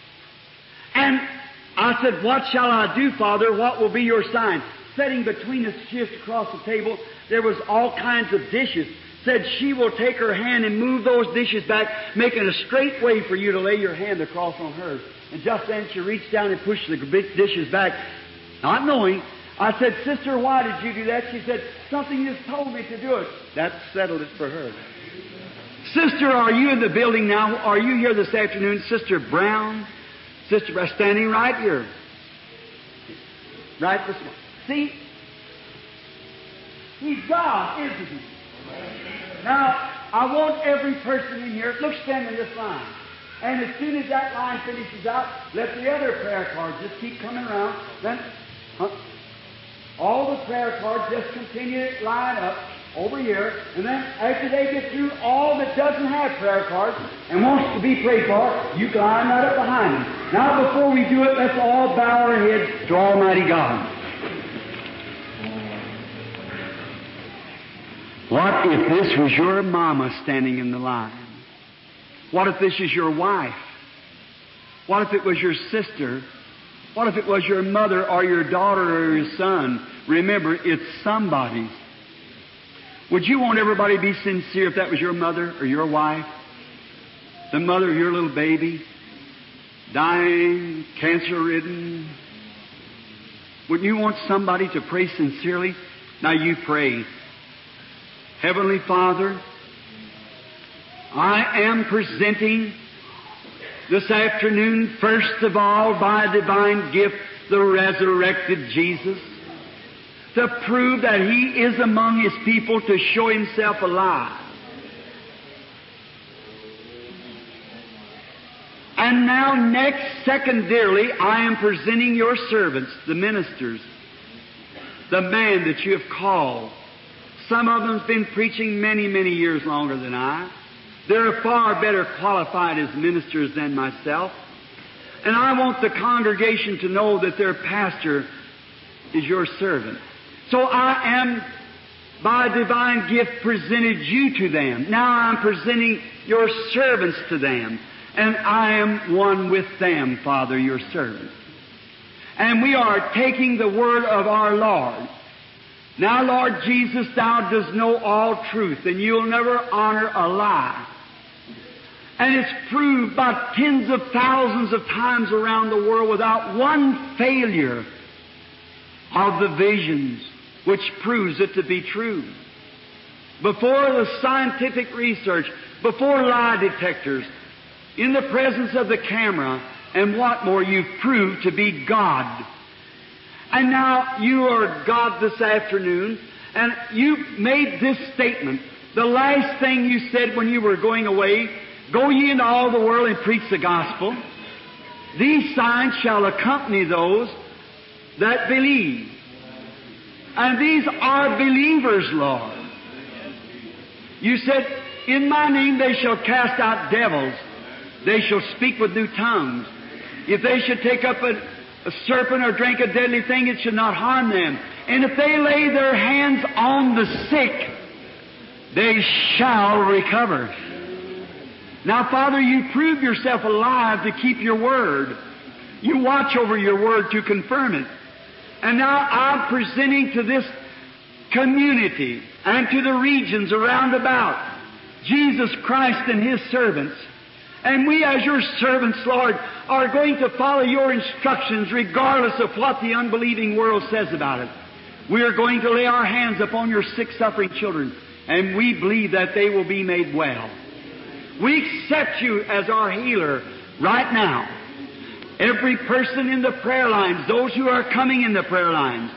[SPEAKER 2] And I said, what shall I do, Father? What will be your sign? Sitting between us just across the table, there was all kinds of dishes. Said she will take her hand and move those dishes back, making a straight way for you to lay your hand across on hers. And just then she reached down and pushed the dishes back, not knowing. I said, Sister, why did you do that? She said, something just told me to do it. That settled it for her. Sister, are you in the building now? Are you here this afternoon? Sister Brown? Sister Brown, standing right here. Right this way. See? He's God, isn't he? Now, I want every person in here, look, stand in this line. And as soon as that line finishes out, let the other prayer cards just keep coming around. Then all the prayer cards just continue to line up over here. And then after they get through all that doesn't have prayer cards and wants to be prayed for, you can line that up behind them. Now, before we do it, let's all bow our heads to Almighty God. What if this was your mama standing in the line? What if this is your wife? What if it was your sister? What if it was your mother or your daughter or your son? Remember, it's somebody's. Would you want everybody to be sincere if that was your mother or your wife? The mother of your little baby? Dying, cancer-ridden? Wouldn't you want somebody to pray sincerely? Now you pray. Heavenly Father, I am presenting this afternoon, first of all, by a divine gift, the resurrected Jesus, to prove that He is among His people, to show Himself alive. And now next, secondarily, I am presenting your servants, the ministers, the man that you have called. Some of them have been preaching many, many years longer than I. They're far better qualified as ministers than myself. And I want the congregation to know that their pastor is your servant. So I am, by divine gift, presented you to them. Now I'm presenting your servants to them. And I am one with them, Father, your servant. And we are taking the word of our Lord. Now, Lord Jesus, Thou dost know all truth, and You'll never honor a lie. And it's proved by tens of thousands of times around the world without one failure of the visions, which proves it to be true. Before the scientific research, before lie detectors, in the presence of the camera, and what more, you've proved to be God. And now you are God this afternoon, and you made this statement. The last thing you said when you were going away, go ye into all the world and preach the gospel. These signs shall accompany those that believe. And these are believers, Lord. You said, in my name they shall cast out devils. They shall speak with new tongues. If they should take up a serpent or drink a deadly thing, it should not harm them. And if they lay their hands on the sick, they shall recover. Now, Father, you prove yourself alive to keep your word. You watch over your word to confirm it. And now I'm presenting to this community and to the regions around about Jesus Christ and His servants. And we as your servants, Lord, are going to follow your instructions regardless of what the unbelieving world says about it. We are going to lay our hands upon your sick, suffering children, and we believe that they will be made well. We accept you as our healer right now. Every person in the prayer lines, those who are coming in the prayer lines,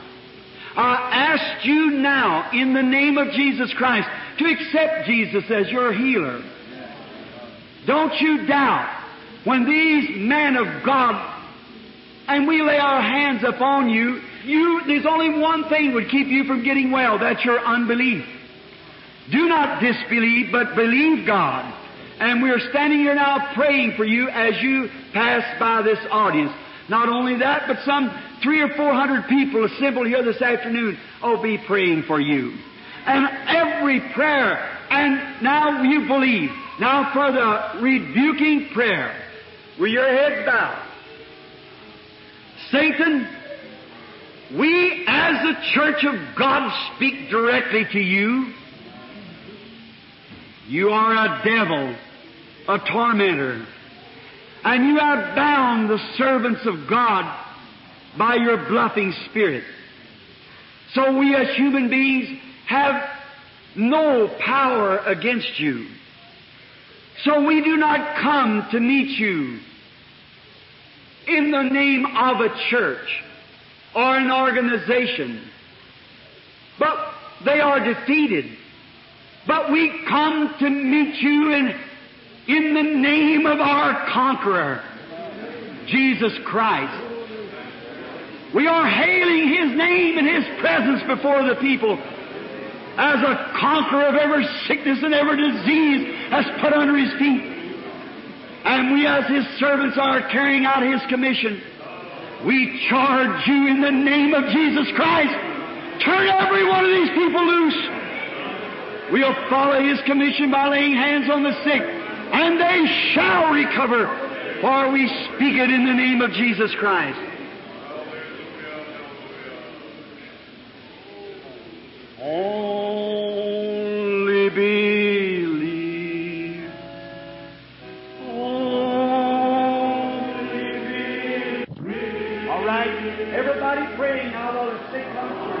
[SPEAKER 2] I ask you now, in the name of Jesus Christ, to accept Jesus as your healer. Don't you doubt when these men of God, and we lay our hands upon you, there's only one thing would keep you from getting well. That's your unbelief. Do not disbelieve, but believe God. And we are standing here now praying for you as you pass by this audience. Not only that, but some 300 or 400 people assembled here this afternoon will be praying for you. And every prayer, and now you believe. Now for the rebuking prayer, with your head bowed. Satan, we as the Church of God speak directly to you. You are a devil, a tormentor, and you have bound the servants of God by your bluffing spirit. So we as human beings have no power against you. So we do not come to meet you in the name of a church or an organization, but they are defeated. But we come to meet you in the name of our conqueror, Jesus Christ. We are hailing His name and His presence before the people as a conqueror of every sickness and every disease has put under His feet. And we as His servants are carrying out His commission. We charge you in the name of Jesus Christ, turn every one of these people loose. We'll follow His commission by laying hands on the sick, and they shall recover, for we speak it in the name of Jesus Christ. Only believe. Only believe. All right, everybody praying now while the sick come.